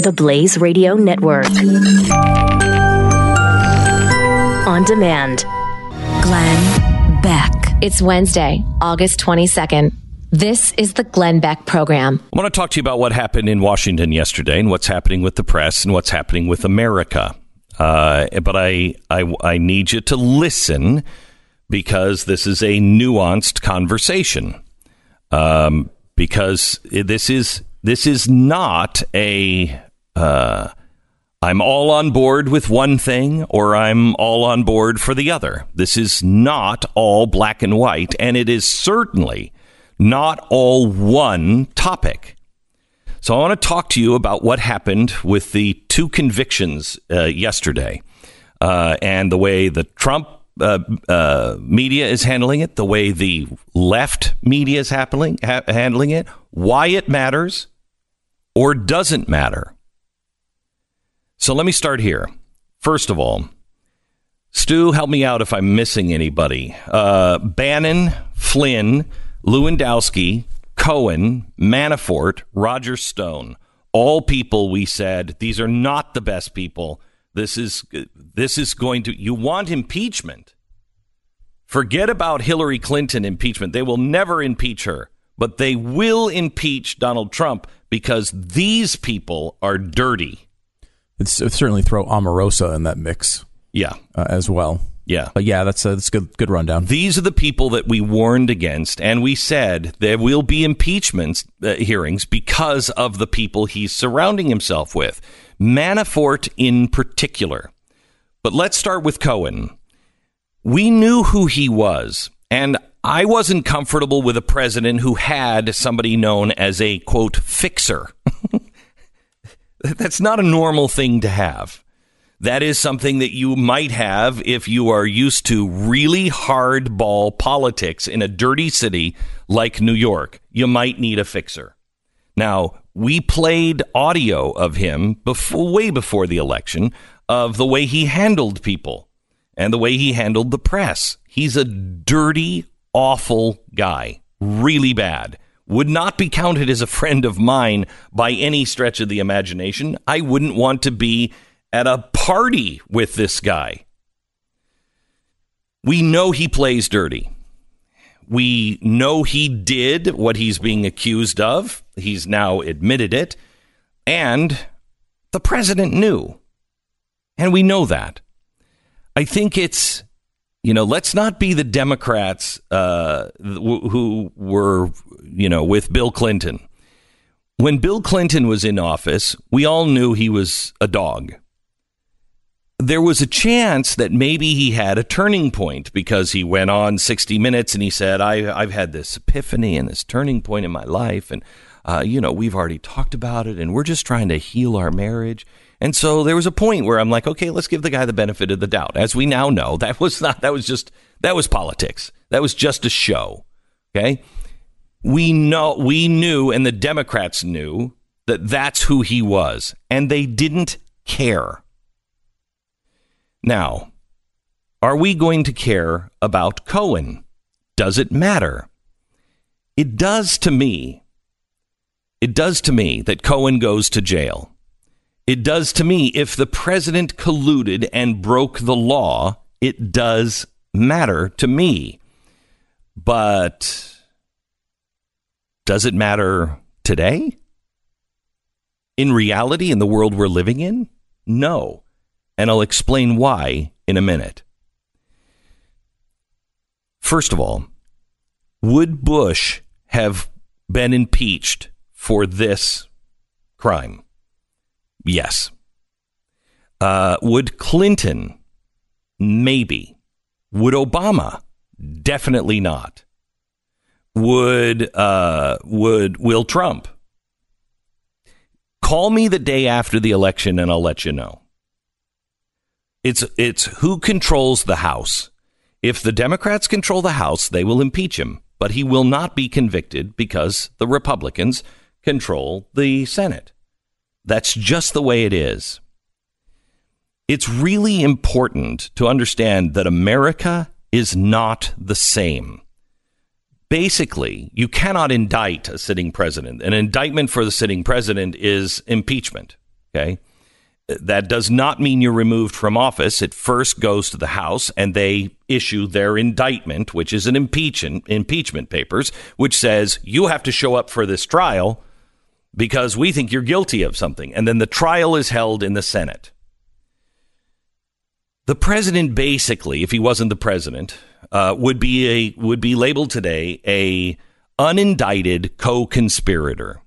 the Blaze Radio Network. On demand. Glenn Beck. It's Wednesday, August 22nd. This is the Glenn Beck Program. I want to talk to you about what happened in Washington yesterday and what's happening with the press and what's happening with America. But I need you to listen because this is a nuanced conversation. Because this is not a I'm all on board with one thing or I'm all on board for the other. This is not all black and white, and it is certainly not all one topic. So I want to talk to you about what happened with the two convictions yesterday and the way the Trump media is handling it, the way the left media is handling it, why it matters or doesn't matter. So let me start here. First of all, Stu, help me out if I'm missing anybody. Bannon, Flynn, Lewandowski, Cohen, Manafort, Roger Stone, all people we said, these are not the best people. This is going to, you want impeachment. Forget about Hillary Clinton impeachment. They will never impeach her, but they will impeach Donald Trump because these people are dirty. It's certainly throw Omarosa in that mix. Yeah. As well. Yeah. But yeah, that's a good rundown. These are the people that we warned against, and we said there will be impeachment hearings because of the people he's surrounding himself with. Manafort in particular. But let's start with Cohen. We knew who he was, and I wasn't comfortable with a president who had somebody known as a, quote, fixer. That's not a normal thing to have. That is something that you might have if you are used to really hardball politics in a dirty city like New York. You might need a fixer. Now, we played audio of him way before the election of the way he handled people and the way he handled the press. He's a dirty, awful guy. Really bad. Would not be counted as a friend of mine by any stretch of the imagination. I wouldn't want to be at a party with this guy. We know he plays dirty. We know he did what he's being accused of. He's now admitted it. And the president knew. And we know that. I think it's, let's not be the Democrats who were, with Bill Clinton. When Bill Clinton was in office, we all knew he was a dog. There was a chance that maybe he had a turning point because he went on 60 Minutes and he said, I've had this epiphany and this turning point in my life. And, we've already talked about it and we're just trying to heal our marriage. And so there was a point where I'm like, OK, let's give the guy the benefit of the doubt. As we now know, that was politics. That was just a show. OK, we knew and the Democrats knew that that's who he was and they didn't care. Now, are we going to care about Cohen? Does it matter? It does to me. It does to me that Cohen goes to jail. It does to me if the president colluded and broke the law. It does matter to me. But does it matter today? In reality, in the world we're living in? No. And I'll explain why in a minute. First of all, would Bush have been impeached for this crime? Yes. Would Clinton? Maybe. Would Obama? Definitely not. Would Will Trump? Call me the day after the election and I'll let you know. It's who controls the House. If the Democrats control the House, they will impeach him, but he will not be convicted because the Republicans control the Senate. That's just the way it is. It's really important to understand that America is not the same. Basically, you cannot indict a sitting president. An indictment for the sitting president is impeachment. Okay. That does not mean you're removed from office. It first goes to the House and they issue their indictment, which is an impeachment papers, which says you have to show up for this trial because we think you're guilty of something. And then the trial is held in the Senate. The president, basically, if he wasn't the president, would be labeled today a unindicted co-conspirator.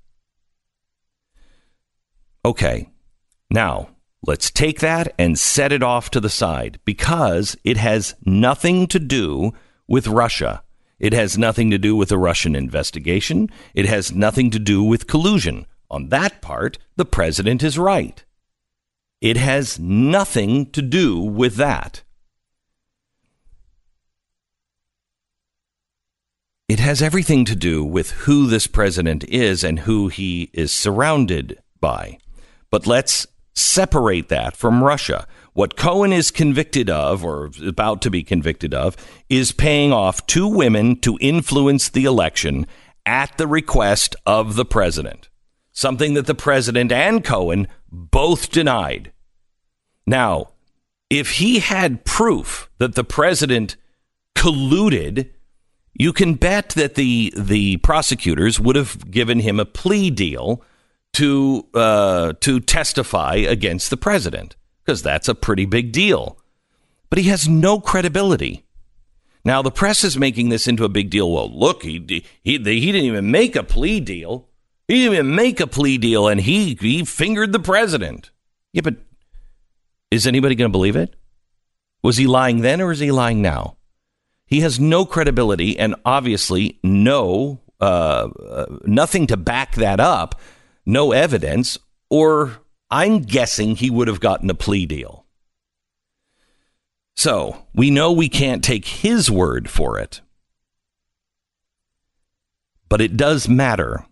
Okay. Now, let's take that and set it off to the side because it has nothing to do with Russia. It has nothing to do with a Russian investigation. It has nothing to do with collusion. On that part, the president is right. It has nothing to do with that. It has everything to do with who this president is and who he is surrounded by. But let's separate that from Russia. What Cohen is convicted of, or about to be convicted of, is paying off 2 women to influence the election at the request of the president. Something that the president and Cohen both denied. Now, if he had proof that the president colluded, you can bet that the prosecutors would have given him a plea deal to testify against the president, because that's a pretty big deal. But he has no credibility. Now, the press is making this into a big deal. Well, look, he didn't even make a plea deal. He didn't even make a plea deal, and he fingered the president. Yeah, but is anybody going to believe it? Was he lying then, or is he lying now? He has no credibility, and obviously nothing to back that up. No evidence, or I'm guessing he would have gotten a plea deal. So we know we can't take his word for it. But it does matter.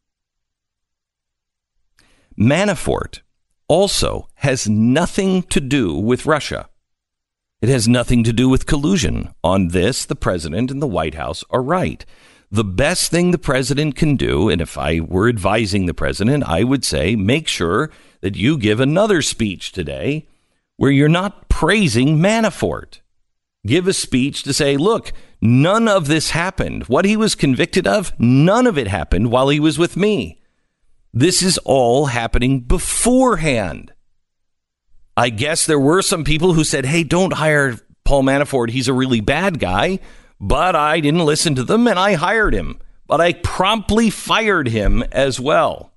Manafort also has nothing to do with Russia. It has nothing to do with collusion. On this, the president and the White House are right. The best thing the president can do, and if I were advising the president, I would say make sure that you give another speech today where you're not praising Manafort. Give a speech to say, look, none of this happened. What he was convicted of, none of it happened while he was with me. This is all happening beforehand. I guess there were some people who said, hey, don't hire Paul Manafort. He's a really bad guy. But I didn't listen to them, and I hired him. But I promptly fired him as well.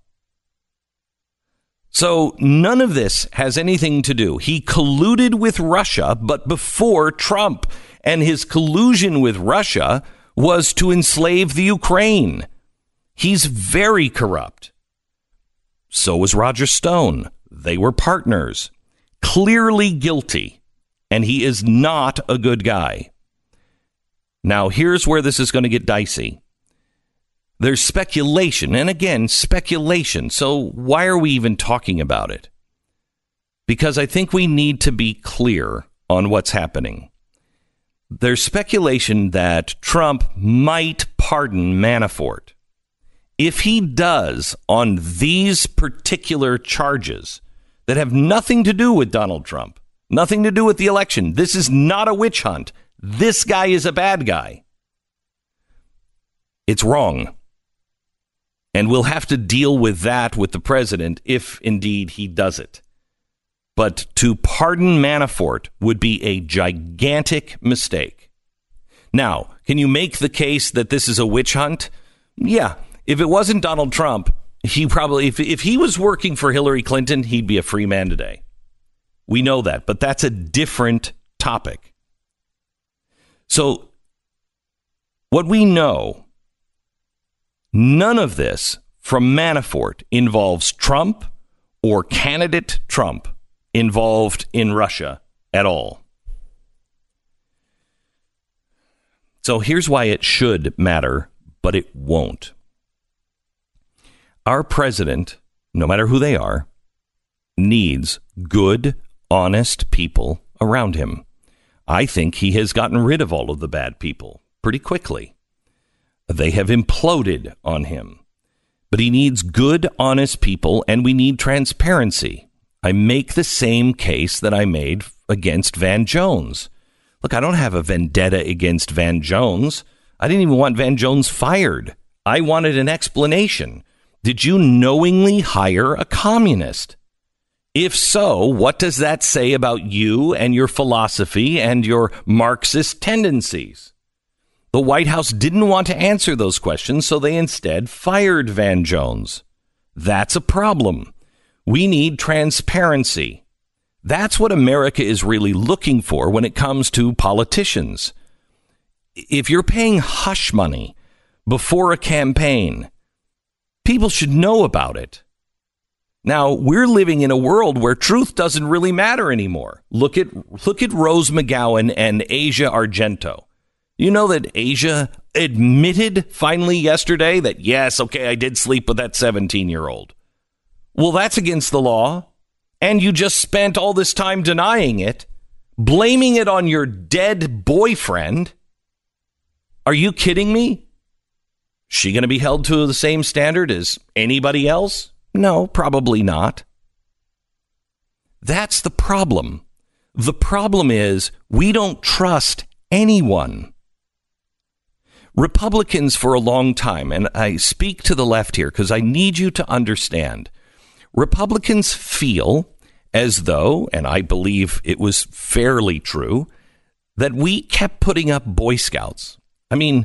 So none of this has anything to do. He colluded with Russia, but before Trump. And his collusion with Russia was to enslave the Ukraine. He's very corrupt. So was Roger Stone. They were partners. Clearly guilty. And he is not a good guy. Now, here's where this is going to get dicey. There's speculation, and again, speculation. So why are we even talking about it? Because I think we need to be clear on what's happening. There's speculation that Trump might pardon Manafort. If he does on these particular charges that have nothing to do with Donald Trump, nothing to do with the election, this is not a witch hunt. This guy is a bad guy. It's wrong. And we'll have to deal with that with the president if indeed he does it. But to pardon Manafort would be a gigantic mistake. Now, can you make the case that this is a witch hunt? Yeah. If it wasn't Donald Trump, he probably, if he was working for Hillary Clinton, he'd be a free man today. We know that, but that's a different topic. So what we know, none of this from Manafort involves Trump or candidate Trump involved in Russia at all. So here's why it should matter, but it won't. Our president, no matter who they are, needs good, honest people around him. I think he has gotten rid of all of the bad people pretty quickly. They have imploded on him. But he needs good, honest people, and we need transparency. I make the same case that I made against Van Jones. Look, I don't have a vendetta against Van Jones. I didn't even want Van Jones fired. I wanted an explanation. Did you knowingly hire a communist? If so, what does that say about you and your philosophy and your Marxist tendencies? The White House didn't want to answer those questions, so they instead fired Van Jones. That's a problem. We need transparency. That's what America is really looking for when it comes to politicians. If you're paying hush money before a campaign, people should know about it. Now, we're living in a world where truth doesn't really matter anymore. Look at Rose McGowan and Asia Argento. You know that Asia admitted finally yesterday that, yes, okay, I did sleep with that 17-year-old. Well, that's against the law. And you just spent all this time denying it, blaming it on your dead boyfriend. Are you kidding me? She going to be held to the same standard as anybody else? No, probably not. That's the problem. The problem is we don't trust anyone. Republicans for a long time, and I speak to the left here because I need you to understand, Republicans feel as though, and I believe it was fairly true, that we kept putting up Boy Scouts. I mean,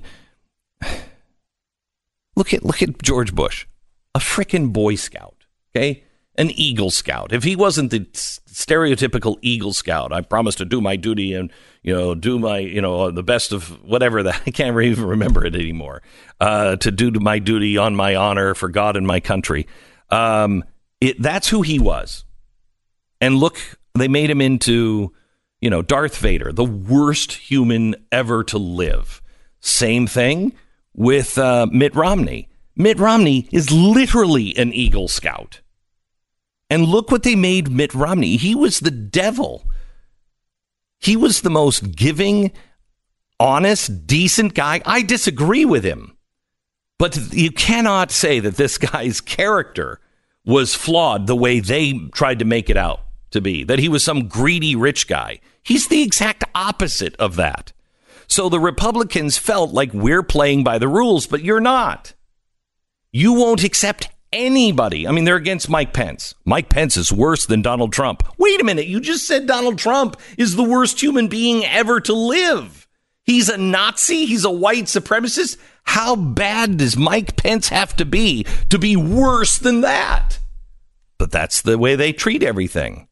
look at George Bush, a frickin' Boy Scout, okay? An Eagle Scout. If he wasn't the stereotypical Eagle Scout, I promise to do my duty and, do my, the best of whatever that, I can't even remember it anymore, to do my duty on my honor for God and my country. That's who he was. And look, they made him into, Darth Vader, the worst human ever to live. Same thing with Mitt Romney. Mitt Romney is literally an Eagle Scout. And look what they made Mitt Romney. He was the devil. He was the most giving, honest, decent guy. I disagree with him. But you cannot say that this guy's character was flawed the way they tried to make it out to be, that he was some greedy rich guy. He's the exact opposite of that. So the Republicans felt like we're playing by the rules, but you're not. You won't accept anybody. I mean, they're against Mike Pence. Mike Pence is worse than Donald Trump. Wait a minute. You just said Donald Trump is the worst human being ever to live. He's a Nazi. He's a white supremacist. How bad does Mike Pence have to be worse than that? But that's the way they treat everything.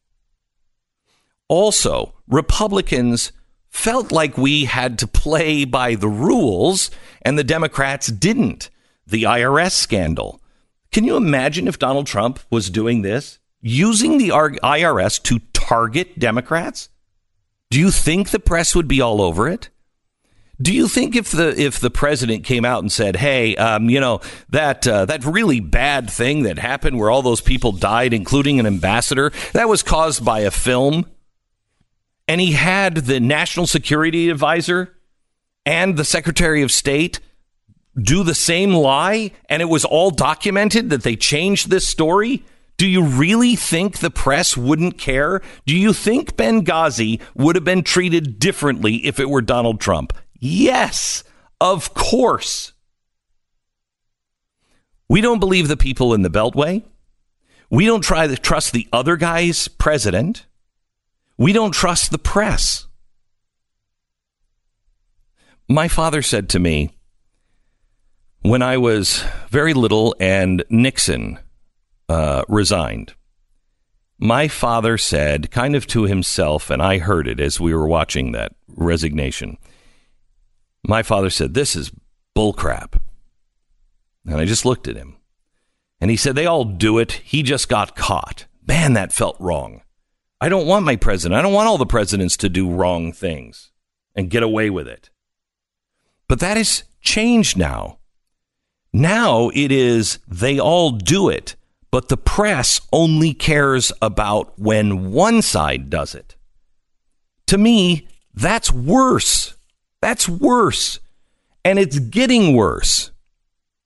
Also, Republicans felt like we had to play by the rules, and the Democrats didn't. The IRS scandal. Can you imagine if Donald Trump was doing this, using the IRS to target Democrats? Do you think the press would be all over it? Do you think if the president came out and said, hey, that really bad thing that happened where all those people died, including an ambassador, that was caused by a film, and he had the National Security Advisor and the Secretary of State do the same lie, and it was all documented that they changed this story? Do you really think the press wouldn't care? Do you think Benghazi would have been treated differently if it were Donald Trump? Yes, of course. We don't believe the people in the Beltway. We don't try to trust the other guy's president. We don't trust the press. My father said to me, when I was very little and Nixon resigned, my father said, kind of to himself, and I heard it as we were watching that resignation, my father said, this is bullcrap. And I just looked at him. And he said, they all do it. He just got caught. Man, that felt wrong. I don't want my president. I don't want all the presidents to do wrong things and get away with it. But that has changed now. Now it is they all do it, but the press only cares about when one side does it. To me, that's worse. That's worse. And it's getting worse.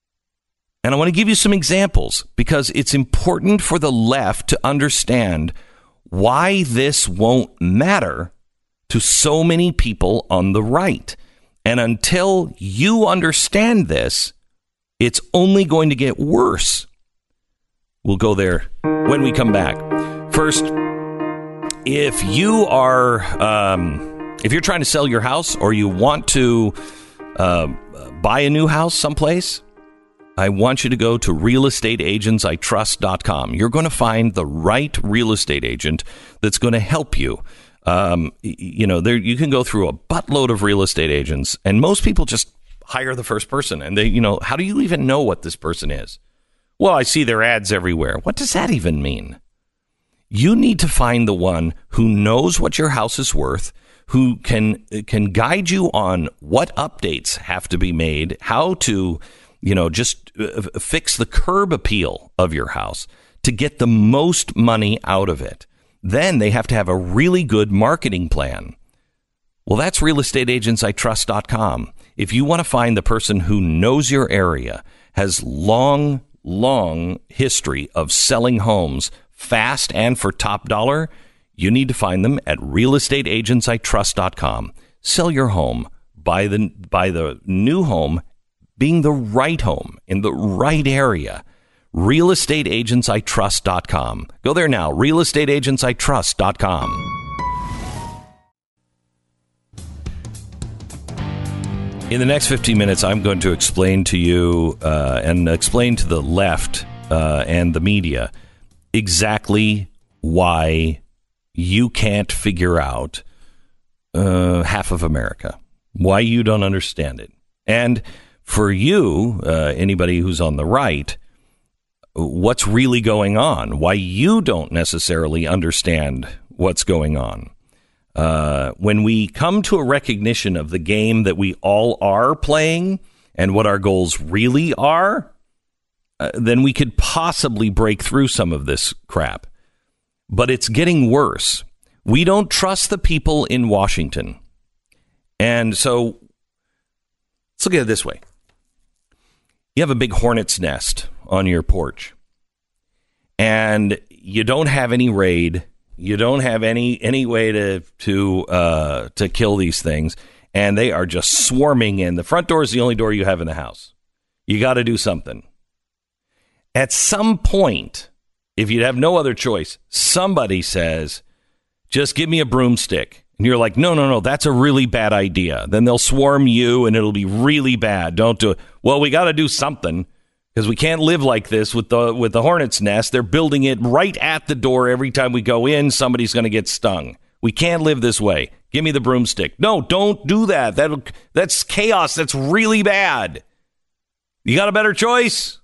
And I want to give you some examples because it's important for the left to understand why this won't matter to so many people on the right. And until you understand this, it's only going to get worse. We'll go there when we come back. First, if you're trying to sell your house or you want to buy a new house someplace, I want you to go to realestateagentsitrust.com. You're going to find the right real estate agent that's going to help you. You can go through a buttload of real estate agents, and most people just hire the first person. And they, how do you even know what this person is? Well, I see their ads everywhere. What does that even mean? You need to find the one who knows what your house is worth, who can guide you on what updates have to be made, how to, just fix the curb appeal of your house to get the most money out of it. Then they have to have a really good marketing plan. Well, that's realestateagentsitrust.com. If you want to find the person who knows your area, has long history of selling homes fast and for top dollar, you need to find them at realestateagentsitrust.com. Sell your home by the new home being the right home in the right area. realestateagentsitrust.com. Go there now, realestateagentsitrust.com. In the next 15 minutes, I'm going to explain to you and explain to the left and the media exactly why you can't figure out half of America, why you don't understand it. And for you, anybody who's on the right, what's really going on, why you don't necessarily understand what's going on. When we come to a recognition of the game that we all are playing and what our goals really are, then we could possibly break through some of this crap. But it's getting worse. We don't trust the people in Washington. And so let's look at it this way. You have a big hornet's nest on your porch, and you don't have any raid. You don't have any way to kill these things, and they are just swarming in. The front door is the only door you have in the house. You got to do something. At some point, if you have no other choice, somebody says, just give me a broomstick. And you're like, no, that's a really bad idea. Then they'll swarm you, and it'll be really bad. Don't do it. Well, we got to do something, because we can't live like this with the hornet's nest. They're building it right at the door. Every time we go in, somebody's going to get stung. We can't live this way. Give me the broomstick. No, don't do that. That's chaos. That's really bad. You got a better choice?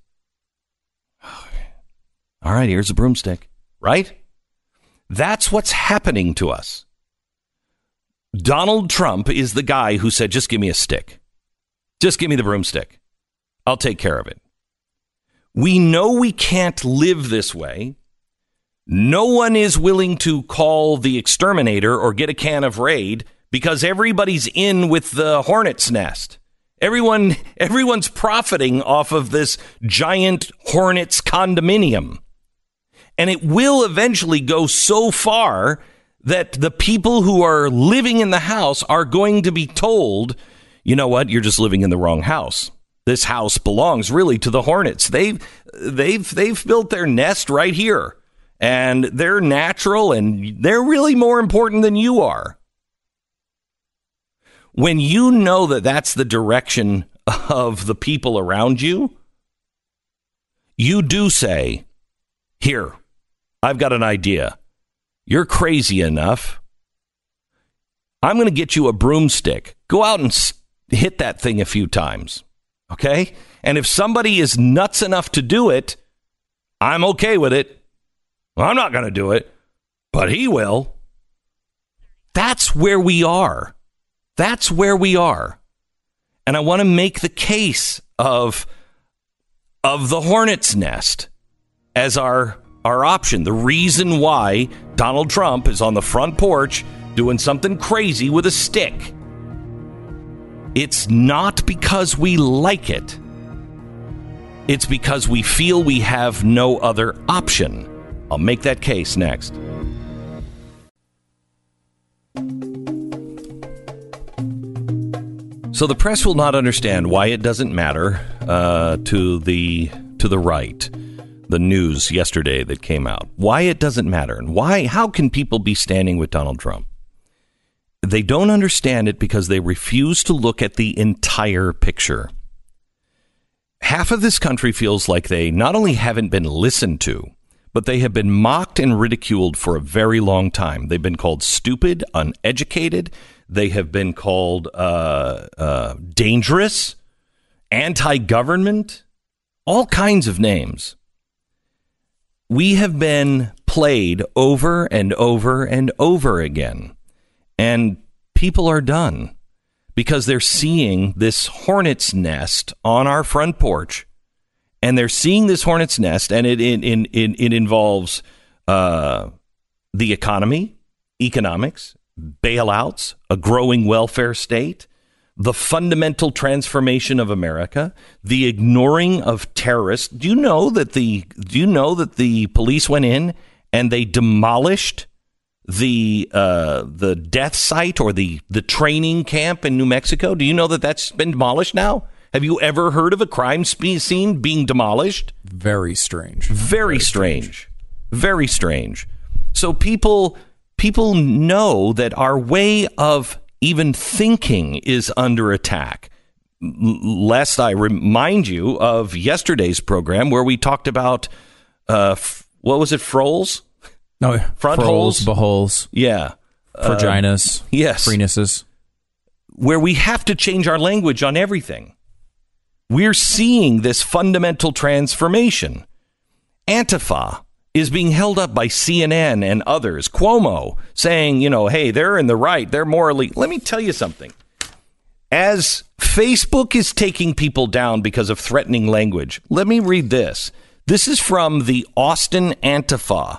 All right, here's a broomstick, right? That's what's happening to us. Donald Trump is the guy who said, just give me a stick. Just give me the broomstick. I'll take care of it. We know we can't live this way. No one is willing to call the exterminator or get a can of Raid because everybody's in with the hornet's nest. Everyone's profiting off of this giant hornet's condominium. And it will eventually go so far that the people who are living in the house are going to be told, you know what, you're just living in the wrong house. This house belongs really to the hornets. They've built their nest right here, and they're natural, and they're really more important than you are. When you know that that's the direction of the people around you, you do say, here, I've got an idea. You're crazy enough. I'm going to get you a broomstick. Go out and hit that thing a few times. Okay? And if somebody is nuts enough to do it, I'm okay with it. Well, I'm not going to do it, but he will. That's where we are. That's where we are. And I want to make the case of the hornet's nest as our option. The reason why Donald Trump is on the front porch doing something crazy with a stick. It's not because we like it. It's because we feel we have no other option. I'll make that case next. So the press will not understand why it doesn't matter to the right, the news yesterday that came out, why it doesn't matter, and how can people be standing with Donald Trump? They don't understand it because they refuse to look at the entire picture. Half of this country feels like they not only haven't been listened to, but they have been mocked and ridiculed for a very long time. They've been called stupid, uneducated. They have been called dangerous, anti-government, all kinds of names. We have been played over and over and over again. And people are done because they're seeing this hornet's nest on our front porch. And they're seeing this hornet's nest, and it involves the economy, economics, bailouts, a growing welfare state, the fundamental transformation of America, the ignoring of terrorists. Do you know that the police went in and they demolished the death site or the training camp in New Mexico? Do you know that that's been demolished now? Have you ever heard of a crime scene being demolished? Very strange. Very strange. Very strange. So people know that our way of even thinking is under attack. Lest I remind you of yesterday's program where we talked about, what was it, Froles? No, front Froles, holes? Beholes. Yeah. Vaginas. Yes. Freenuses. Where we have to change our language on everything. We're seeing this fundamental transformation. Antifa is being held up by CNN and others. Cuomo saying, hey, they're in the right. They're morally. Let me tell you something. As Facebook is taking people down because of threatening language, let me read this. This is from the Austin Antifa.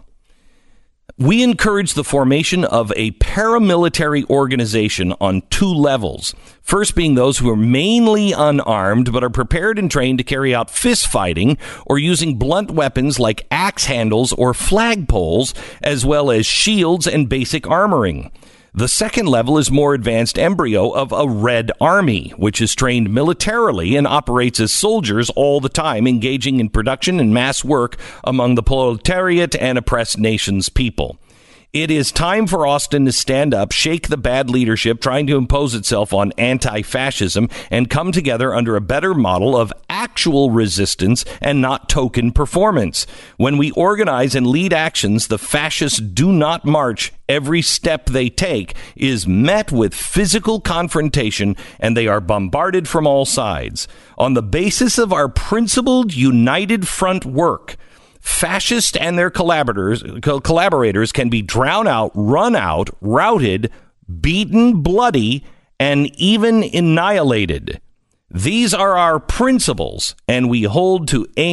We encourage the formation of a paramilitary organization on 2 levels. First being those who are mainly unarmed but are prepared and trained to carry out fist fighting or using blunt weapons like axe handles or flagpoles, as well as shields and basic armoring. The second level is more advanced embryo of a Red Army, which is trained militarily and operates as soldiers all the time, engaging in production and mass work among the proletariat and oppressed nations' people. It is time for Austin to stand up, shake the bad leadership trying to impose itself on anti-fascism, and come together under a better model of actual resistance and not token performance. When we organize and lead actions, the fascists do not march. Every step they take is met with physical confrontation, and they are bombarded from all sides. On the basis of our principled united front work, fascists and their collaborators can be drowned out, run out, routed, beaten, bloody, and even annihilated. These are our principles, and we hold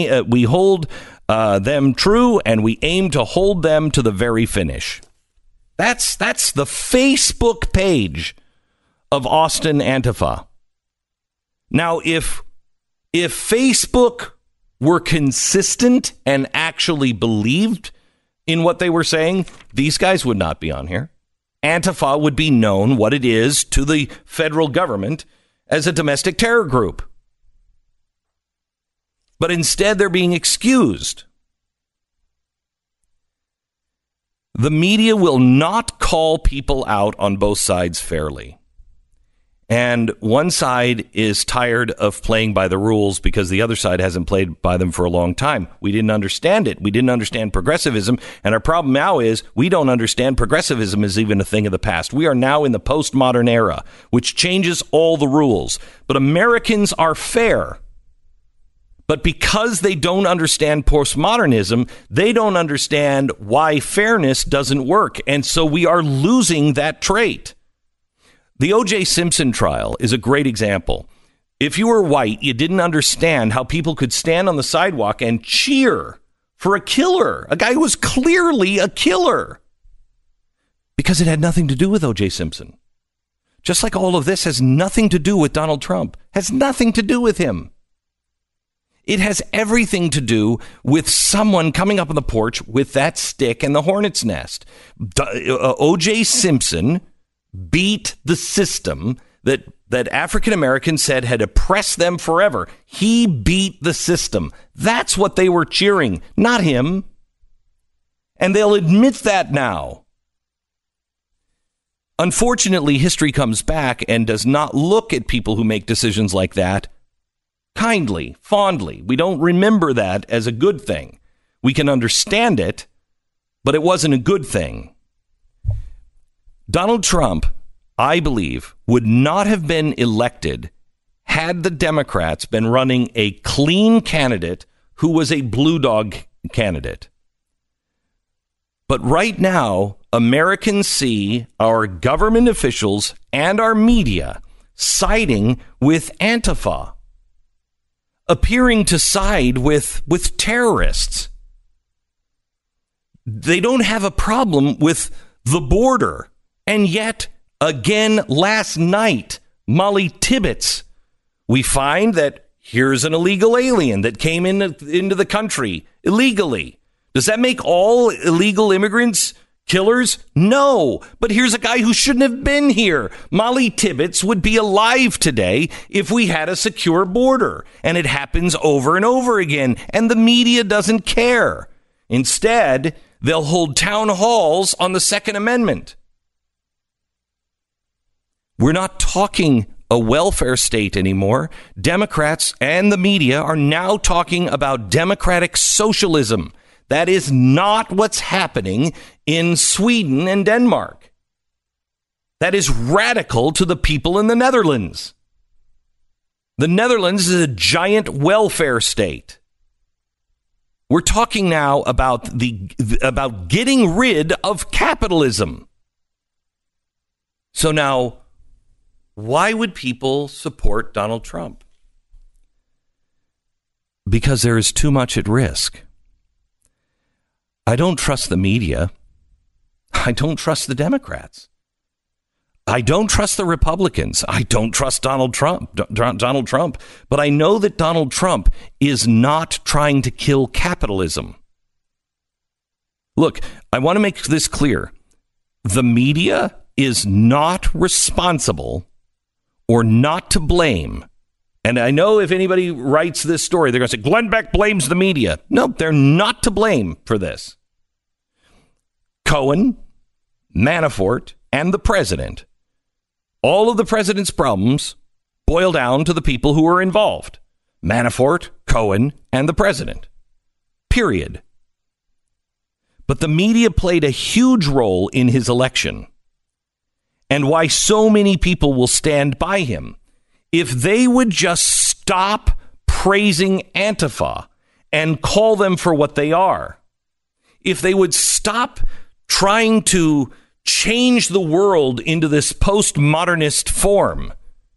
them true, and we aim to hold them to the very finish. That's the Facebook page of Austin Antifa. Now, if Facebook were consistent and actually believed in what they were saying, these guys would not be on here. Antifa would be known what it is to the federal government as a domestic terror group. But instead, they're being excused. The media will not call people out on both sides fairly. And one side is tired of playing by the rules because the other side hasn't played by them for a long time. We didn't understand it. We didn't understand progressivism. And our problem now is we don't understand progressivism is even a thing of the past. We are now in the postmodern era, which changes all the rules. But Americans are fair. But because they don't understand postmodernism, they don't understand why fairness doesn't work. And so we are losing that trait. The O.J. Simpson trial is a great example. If you were white, you didn't understand how people could stand on the sidewalk and cheer for a killer, a guy who was clearly a killer, because it had nothing to do with O.J. Simpson. Just like all of this has nothing to do with Donald Trump, has nothing to do with him. It has everything to do with someone coming up on the porch with that stick and the hornet's nest. O.J. Simpson beat the system that African Americans said had oppressed them forever. He beat the system. That's what they were cheering, not him. And they'll admit that now. Unfortunately, history comes back and does not look at people who make decisions like that kindly, fondly. We don't remember that as a good thing. We can understand it, but it wasn't a good thing. Donald Trump, I believe, would not have been elected had the Democrats been running a clean candidate who was a blue dog candidate. But right now, Americans see our government officials and our media siding with Antifa, appearing to side with terrorists. They don't have a problem with the border. And yet, again, last night, Molly Tibbetts, we find that here's an illegal alien that came into the country illegally. Does that make all illegal immigrants killers? No. But here's a guy who shouldn't have been here. Molly Tibbetts would be alive today if we had a secure border. And it happens over and over again. And the media doesn't care. Instead, they'll hold town halls on the Second Amendment. We're not talking a welfare state anymore. Democrats and the media are now talking about democratic socialism. That is not what's happening in Sweden and Denmark. That is radical to the people in the Netherlands. The Netherlands is a giant welfare state. We're talking now about getting rid of capitalism. So now, why would people support Donald Trump? Because there is too much at risk. I don't trust the media. I don't trust the Democrats. I don't trust the Republicans. I don't trust Donald Trump. But I know that Donald Trump is not trying to kill capitalism. Look, I want to make this clear. The media is not responsible or not to blame. And I know if anybody writes this story, they're going to say, Glenn Beck blames the media. No, they're not to blame for this. Cohen, Manafort, and the president. All of the president's problems boil down to the people who are involved. Manafort, Cohen, and the president. Period. But the media played a huge role in his election. And why so many people will stand by him. If they would just stop praising Antifa and call them for what they are. If they would stop trying to change the world into this postmodernist form,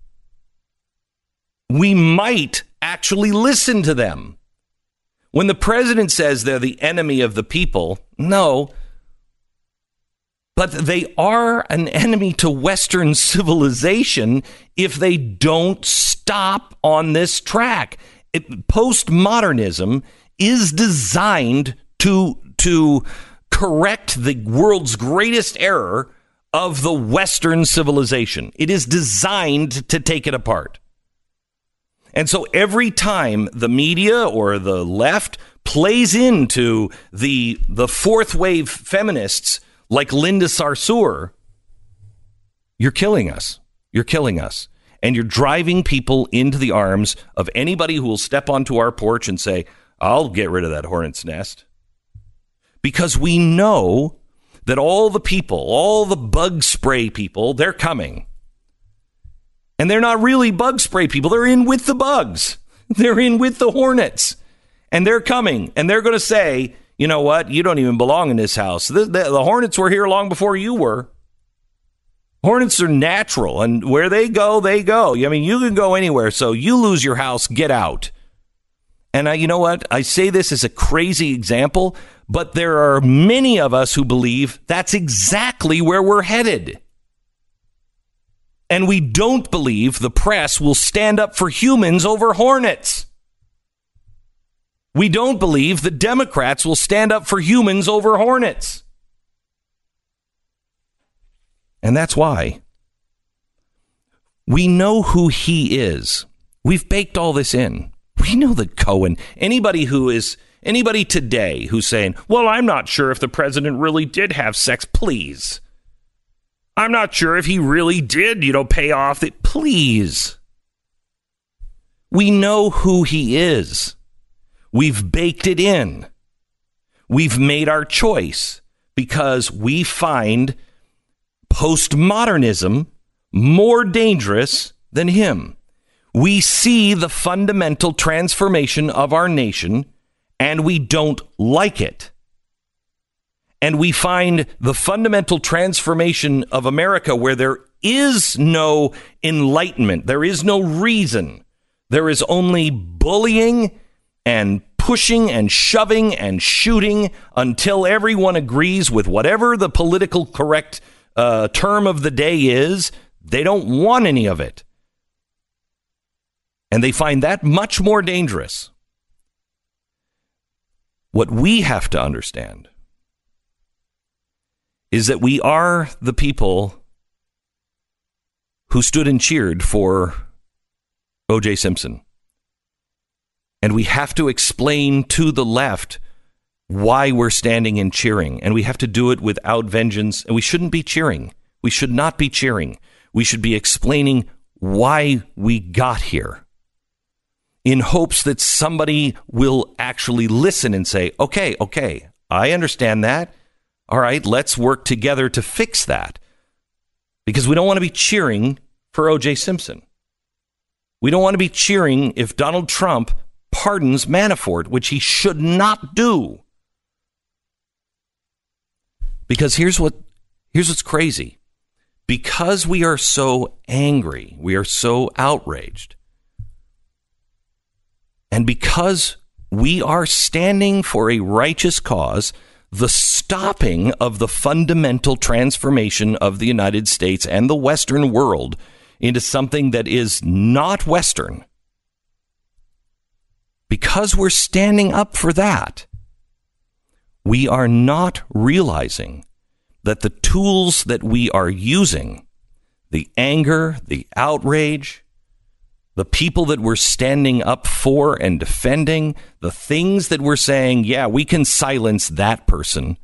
we might actually listen to them. When the president says they're the enemy of the people, no, but they are an enemy to Western civilization if they don't stop on this track. Postmodernism is designed to correct the world's greatest error of the Western civilization. It is designed to take it apart. And so every time the media or the left plays into the fourth wave feminists like Linda Sarsour, you're killing us. You're killing us. And you're driving people into the arms of anybody who will step onto our porch and say, I'll get rid of that hornet's nest. Because we know that all the people, all the bug spray people, they're coming. And they're not really bug spray people. They're in with the bugs. They're in with the hornets. And they're coming. And they're going to say, you know what? You don't even belong in this house. The hornets were here long before you were. Hornets are natural. And where they go, they go. I mean, you can go anywhere. So you lose your house, get out. And you know what? I say this as a crazy example, but there are many of us who believe that's exactly where we're headed. And we don't believe the press will stand up for humans over hornets. We don't believe the Democrats will stand up for humans over hornets. And that's why. We know who he is. We've baked all this in. We know that Cohen, anybody today who's saying, well, I'm not sure if the president really did have sex, please. I'm not sure if he really did, pay off the, please. We know who he is. We've baked it in. We've made our choice because we find postmodernism more dangerous than him. We see the fundamental transformation of our nation and we don't like it. And we find the fundamental transformation of America where there is no enlightenment. There is no reason. There is only bullying and pushing and shoving and shooting until everyone agrees with whatever the political correct term of the day is. They don't want any of it. And they find that much more dangerous. What we have to understand is that we are the people who stood and cheered for O.J. Simpson. And we have to explain to the left why we're standing and cheering. And we have to do it without vengeance. And we shouldn't be cheering. We should not be cheering. We should be explaining why we got here in hopes that somebody will actually listen and say, okay, I understand that. All right, let's work together to fix that. Because we don't want to be cheering for O.J. Simpson. We don't want to be cheering if Donald Trump pardons Manafort, which he should not do. Because here's what's crazy. Because we are so angry, we are so outraged, and because we are standing for a righteous cause, the stopping of the fundamental transformation of the United States and the Western world into something that is not Western, because we're standing up for that, we are not realizing that the tools that we are using, the anger, the outrage, the people that we're standing up for and defending, the things that we're saying, yeah, we can silence that person.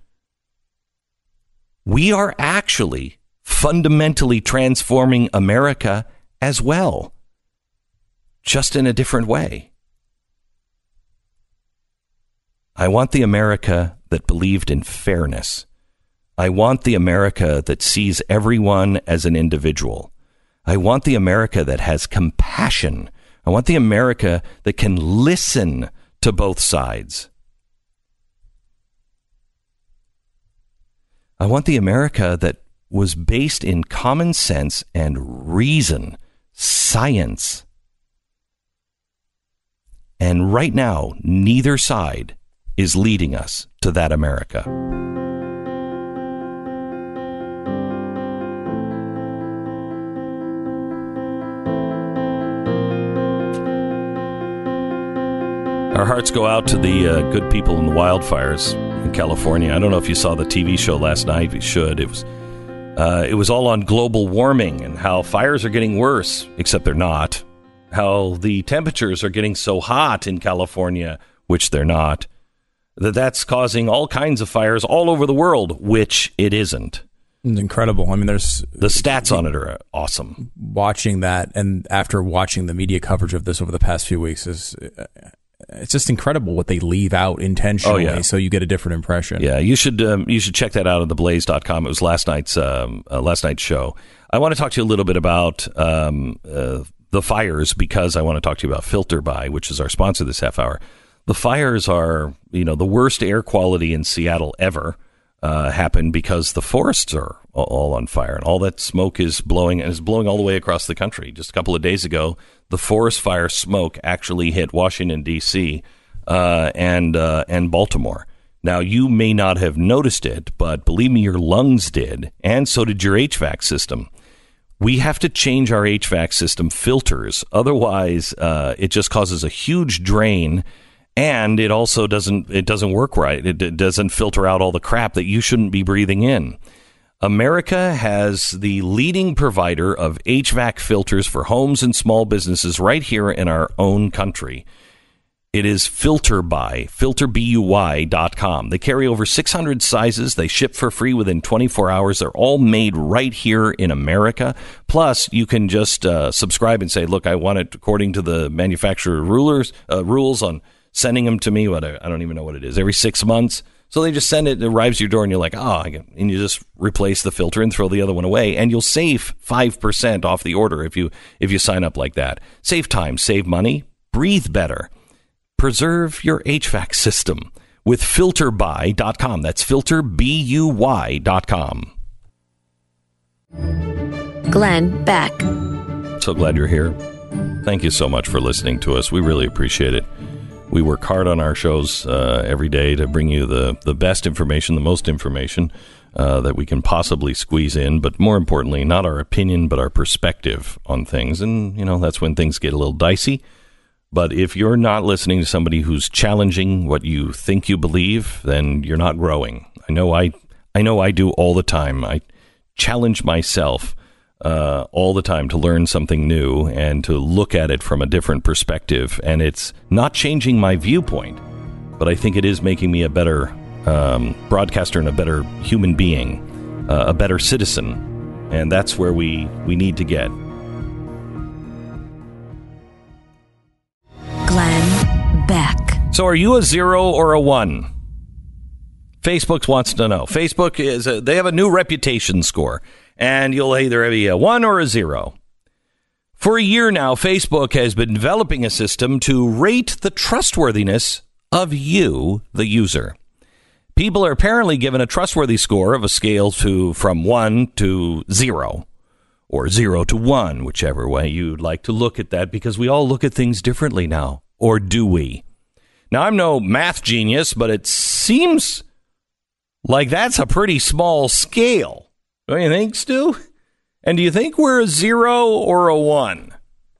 We are actually fundamentally transforming America as well, just in a different way. I want the America that believed in fairness. I want the America that sees everyone as an individual. I want the America that has compassion. I want the America that can listen to both sides. I want the America that was based in common sense and reason, science. And right now, neither side is leading us to that America. Our hearts go out to the good people in the wildfires in California. I don't know if you saw the TV show last night. You should. It was all on global warming and how fires are getting worse, except they're not. How the temperatures are getting so hot in California, which they're not. That's causing all kinds of fires all over the world, which it isn't. It's incredible. I mean, there's the stats on it are awesome. Watching that, and after watching the media coverage of this over the past few weeks, it's just incredible what they leave out intentionally, so you get a different impression. Yeah, you should check that out on theblaze.com. It was last night's show. I want to talk to you a little bit about the fires, because I want to talk to you about FilterBuy, which is our sponsor this half hour. The fires are, the worst air quality in Seattle ever happened because the forests are all on fire, and all that smoke is blowing all the way across the country. Just a couple of days ago, the forest fire smoke actually hit Washington, D.C. and Baltimore. Now, you may not have noticed it, but believe me, your lungs did, and so did your HVAC system. We have to change our HVAC system filters. Otherwise, it just causes a huge drain, and it also doesn't work right. It doesn't filter out all the crap that you shouldn't be breathing in. America has the leading provider of HVAC filters for homes and small businesses right here in our own country. It is FilterBuy, filterbuy.com. They carry over 600 sizes. They ship for free within 24 hours. They're all made right here in America. Plus, you can just subscribe and say, look, I want it according to the manufacturer rules on sending them to me. I don't even know what it is, every 6 months. So they just send it arrives to your door, and you're like, and you just replace the filter and throw the other one away, and you'll save 5% off the order if you sign up like that. Save time, save money, breathe better. Preserve your HVAC system with filterbuy.com. That's filterbuy.com. Glenn Beck. So glad you're here. Thank you so much for listening to us. We really appreciate it. We work hard on our shows every day to bring you the best information, the most information that we can possibly squeeze in, but more importantly, not our opinion, but our perspective on things. And, that's when things get a little dicey. But if you're not listening to somebody who's challenging what you think you believe, then you're not growing. I know I do all the time. I challenge myself all the time to learn something new and to look at it from a different perspective. And it's not changing my viewpoint, but I think it is making me a better broadcaster and a better human being, a better citizen. And that's where we need to get. Glenn Beck. So are you a 0 or a 1? Facebook wants to know. Facebook they have a new reputation score, and you'll either be a 1 or a 0. For a year now, Facebook has been developing a system to rate the trustworthiness of you, the user. People are apparently given a trustworthy score of a scale from 1 to 0. Or 0 to 1, whichever way you'd like to look at that, because we all look at things differently now. Or do we? Now, I'm no math genius, but it seems like that's a pretty small scale. Don't you think, Stu? And do you think we're a 0 or a 1?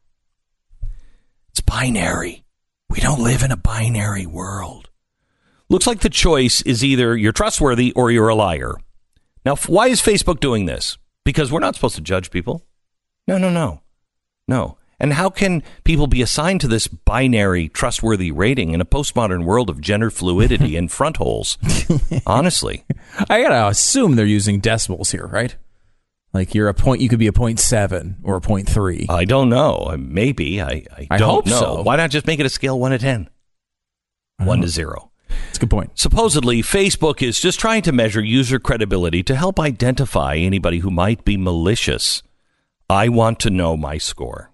It's binary. We don't live in a binary world. Looks like the choice is either you're trustworthy or you're a liar. Now, why is Facebook doing this? Because we're not supposed to judge people. No. And how can people be assigned to this binary trustworthy rating in a postmodern world of gender fluidity and front holes? Honestly. I gotta assume they're using decimals here, right? Like you could be a 0.7 or a 0.3. I don't know. Maybe. I don't hope know. So. Why not just make it a scale 1 to 10? 1 to 0. That's a good point. Supposedly, Facebook is just trying to measure user credibility to help identify anybody who might be malicious. I want to know my score.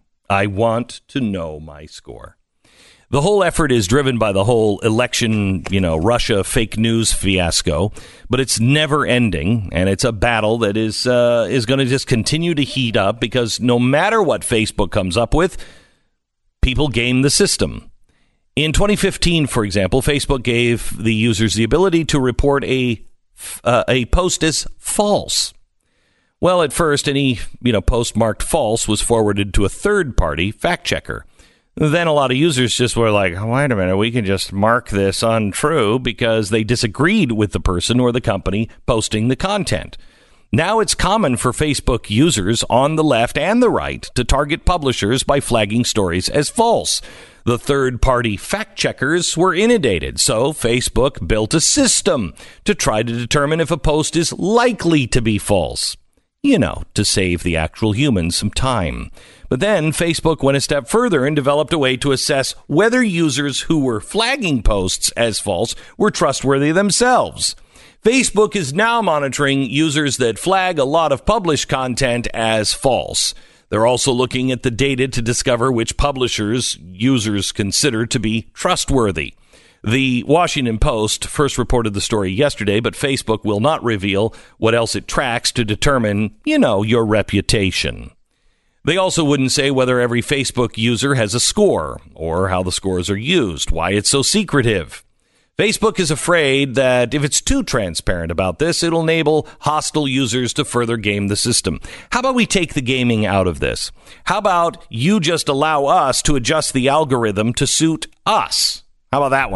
The whole effort is driven by the whole election, Russia fake news fiasco, but it's never ending, and it's a battle that is going to just continue to heat up because no matter what Facebook comes up with, people game the system. In 2015, for example, Facebook gave the users the ability to report a post as false. Well, at first, any post marked false was forwarded to a third-party fact checker. Then a lot of users just were like, wait a minute, we can just mark this untrue because they disagreed with the person or the company posting the content. Now it's common for Facebook users on the left and the right to target publishers by flagging stories as false. The third-party fact-checkers were inundated, so Facebook built a system to try to determine if a post is likely to be false. To save the actual humans some time. But then Facebook went a step further and developed a way to assess whether users who were flagging posts as false were trustworthy themselves. Facebook is now monitoring users that flag a lot of published content as false. They're also looking at the data to discover which publishers users consider to be trustworthy. The Washington Post first reported the story yesterday, but Facebook will not reveal what else it tracks to determine, your reputation. They also wouldn't say whether every Facebook user has a score or how the scores are used, why it's so secretive. Facebook is afraid that if it's too transparent about this, it'll enable hostile users to further game the system. How about we take the gaming out of this? How about you just allow us to adjust the algorithm to suit us? How about that one?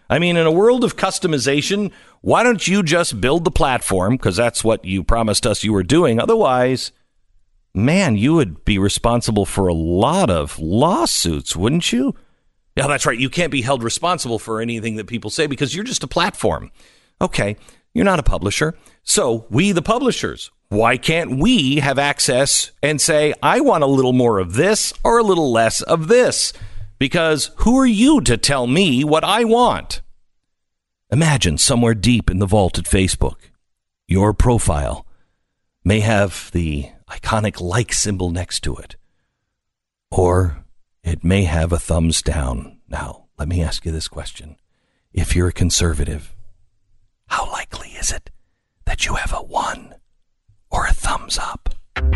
I mean, in a world of customization, why don't you just build the platform? Because that's what you promised us you were doing. Otherwise, man, you would be responsible for a lot of lawsuits, wouldn't you? Yeah, that's right. You can't be held responsible for anything that people say because you're just a platform. Okay, you're not a publisher. So we, the publishers, why can't we have access and say, I want a little more of this or a little less of this? Because who are you to tell me what I want? Imagine somewhere deep in the vault at Facebook, your profile may have the iconic like symbol next to it. Or it may have a thumbs down. Now, let me ask you this question. If you're a conservative, how likely is it that you have a 1 or a thumbs up?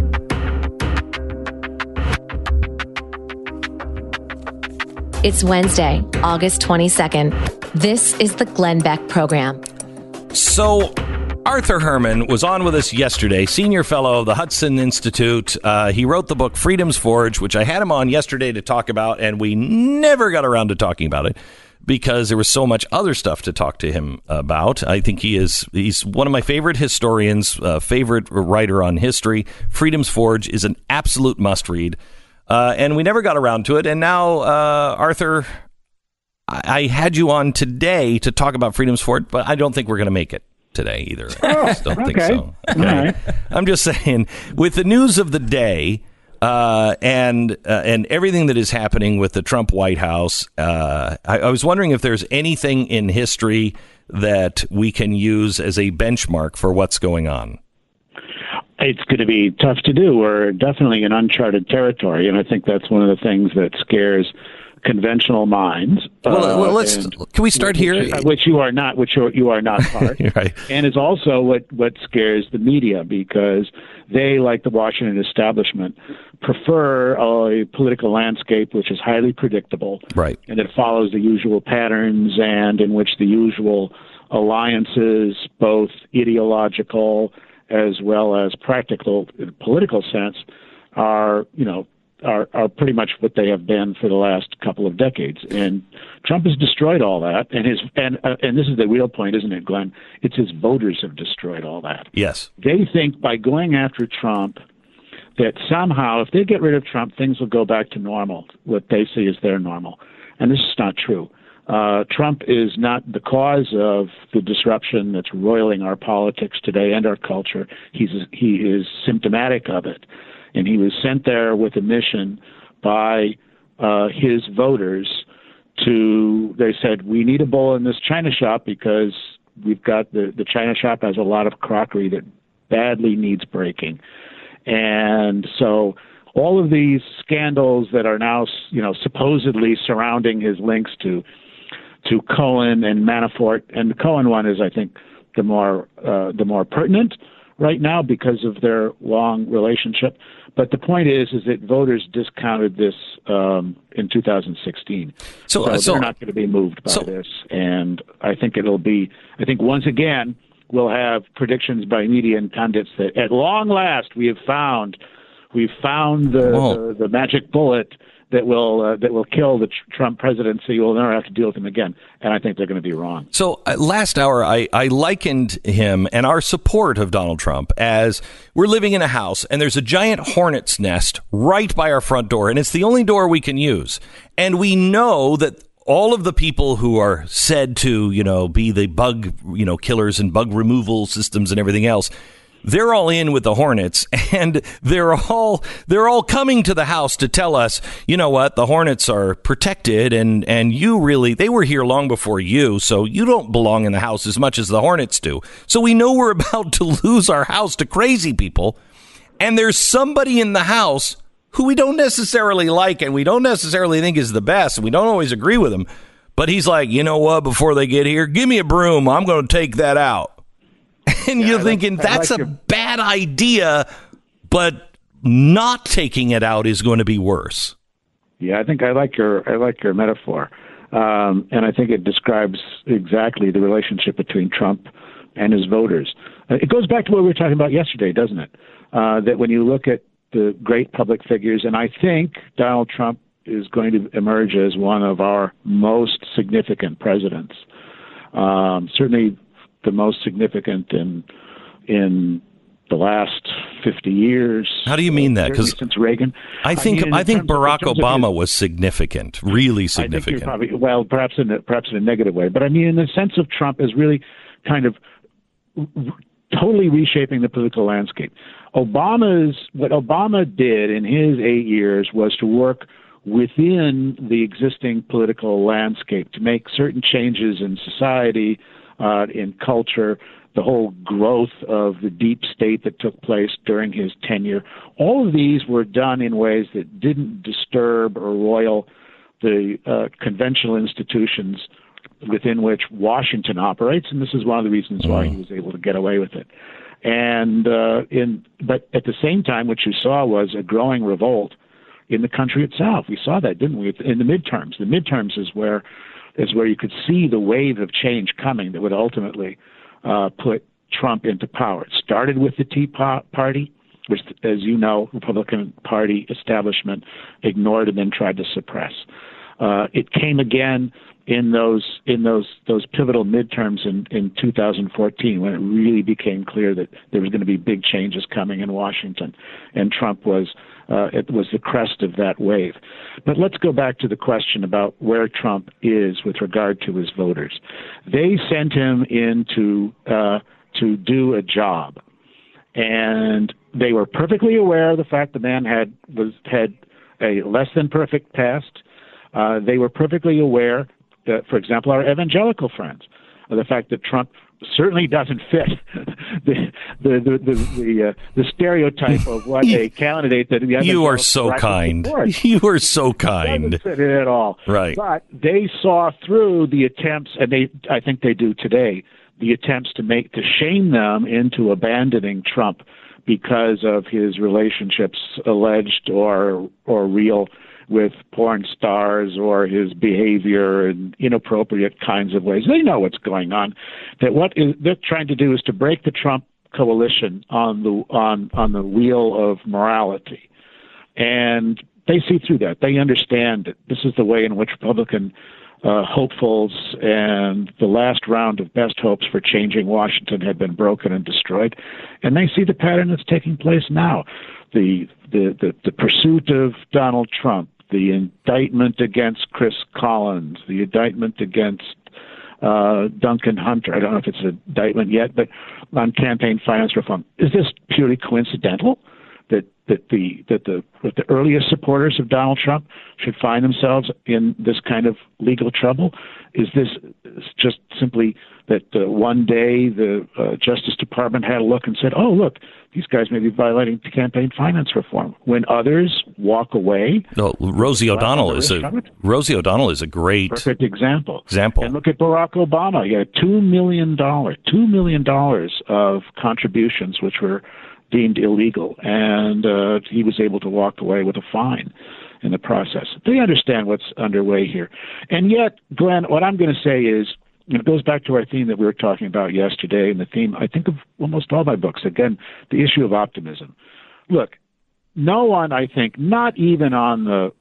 It's Wednesday, August 22nd. This is the Glenn Beck Program. So, Arthur Herman was on with us yesterday, senior fellow of the Hudson Institute. He wrote the book Freedom's Forge, which I had him on yesterday to talk about, and we never got around to talking about it because there was so much other stuff to talk to him about. I think he's one of my favorite historians, favorite writer on history. Freedom's Forge is an absolute must-read, and we never got around to it. And now, Arthur, I had you on today to talk about Freedom's Forge, but I don't think we're going to make it today either. I just don't think so. Okay. Right. I'm just saying, with the news of the day and everything that is happening with the Trump White House, I was wondering if there's anything in history that we can use as a benchmark for what's going on. It's going to be tough to do. We're definitely in uncharted territory, and I think that's one of the things that scares conventional minds. Well, can we start here? Which you are not part. Right. And it's also what scares the media, because they, like the Washington establishment, prefer a political landscape which is highly predictable. Right. And it follows the usual patterns, and in which the usual alliances, both ideological as well as practical in a political sense, are pretty much what they have been for the last couple of decades. And Trump has destroyed all that. And this is the real point, isn't it, Glenn? It's his voters have destroyed all that. Yes. They think by going after Trump that somehow, if they get rid of Trump, things will go back to normal, what they see as their normal. And this is not true. Trump is not the cause of the disruption that's roiling our politics today and our culture. He is symptomatic of it. And he was sent there with a mission by his voters they said, we need a bull in this china shop because we've got the china shop has a lot of crockery that badly needs breaking. And so all of these scandals that are now, supposedly surrounding his links to Cohen and Manafort, and the Cohen one is, I think, the more pertinent right now because of their long relationship. But the point is that voters discounted this in 2016. So they're not going to be moved by this. And I think once again, we'll have predictions by media and pundits that at long last we've found the magic bullet that will kill the Trump presidency. We'll never have to deal with him again. And I think they're going to be wrong. So last hour, I likened him and our support of Donald Trump as we're living in a house and there's a giant hornet's nest right by our front door. And it's the only door we can use. And we know that all of the people who are said to, be the bug, killers and bug removal systems and everything else, they're all in with the hornets, and they're all coming to the house to tell us, you know what, the hornets are protected, and they were here long before you, so you don't belong in the house as much as the hornets do. So we know we're about to lose our house to crazy people, and there's somebody in the house who we don't necessarily like, and we don't necessarily think is the best, and we don't always agree with him, but he's like, you know what, before they get here, give me a broom, I'm going to take that out. And you're thinking that's a bad idea, but not taking it out is going to be worse. Yeah, I think I like your metaphor, and I think it describes exactly the relationship between Trump and his voters. It goes back to what we were talking about yesterday, doesn't it? That when you look at the great public figures, and I think Donald Trump is going to emerge as one of our most significant presidents. Certainly the most significant in the last 50 years. How do you mean that? Because since Reagan, I think Barack Obama was significant, really significant. I think perhaps in a negative way, but I mean in the sense of Trump is really kind of totally reshaping the political landscape. What Obama did in his 8 years was to work within the existing political landscape to make certain changes in society, in culture, the whole growth of the deep state that took place during his tenure. All of these were done in ways that didn't disturb or roil the conventional institutions within which Washington operates, and this is one of the reasons why he was able to get away with it. And but at the same time, what you saw was a growing revolt in the country itself. We saw that, didn't we? In the midterms. The midterms is where you could see the wave of change coming that would ultimately put Trump into power. It started with the Tea Party, which, as you know, Republican Party establishment ignored and then tried to suppress. It came again in those pivotal midterms in 2014, when it really became clear that there was going to be big changes coming in Washington, and Trump was the crest of that wave. But let's go back to the question about where Trump is with regard to his voters. They sent him in to do a job, and they were perfectly aware of the fact the man had a less than perfect past. They were perfectly aware that, for example, our evangelical friends, of the fact that Trump certainly doesn't fit the stereotype of what a candidate that the you are so kind. You are so kind. Doesn't fit it at all. Right. But they saw through the attempts, and I think they do today, the attempts to shame them into abandoning Trump because of his relationships, alleged or real, with porn stars or his behavior in inappropriate kinds of ways. They know what's going on. That what they're trying to do is to break the Trump coalition on the wheel of morality, and they see through that. They understand that this is the way in which Republican hopefuls and the last round of best hopes for changing Washington had been broken and destroyed, and they see the pattern that's taking place now. The pursuit of Donald Trump, the indictment against Chris Collins, the indictment against Duncan Hunter. I don't know if it's an indictment yet, but on campaign finance reform. Is this purely coincidental that the earliest supporters of Donald Trump should find themselves in this kind of legal trouble? Is this just simply that one day the Justice Department had a look and said, "Oh, look, these guys may be violating campaign finance reform," when others walk away? No, Rosie O'Donnell is a great perfect example. And look at Barack Obama. He had $2 million of contributions which were deemed illegal, and he was able to walk away with a fine in the process. They understand what's underway here. And yet, Glenn, what I'm going to say is, it goes back to our theme that we were talking about yesterday, and the theme, I think, of almost all my books. Again, the issue of optimism. Look, no one, I think, not even on the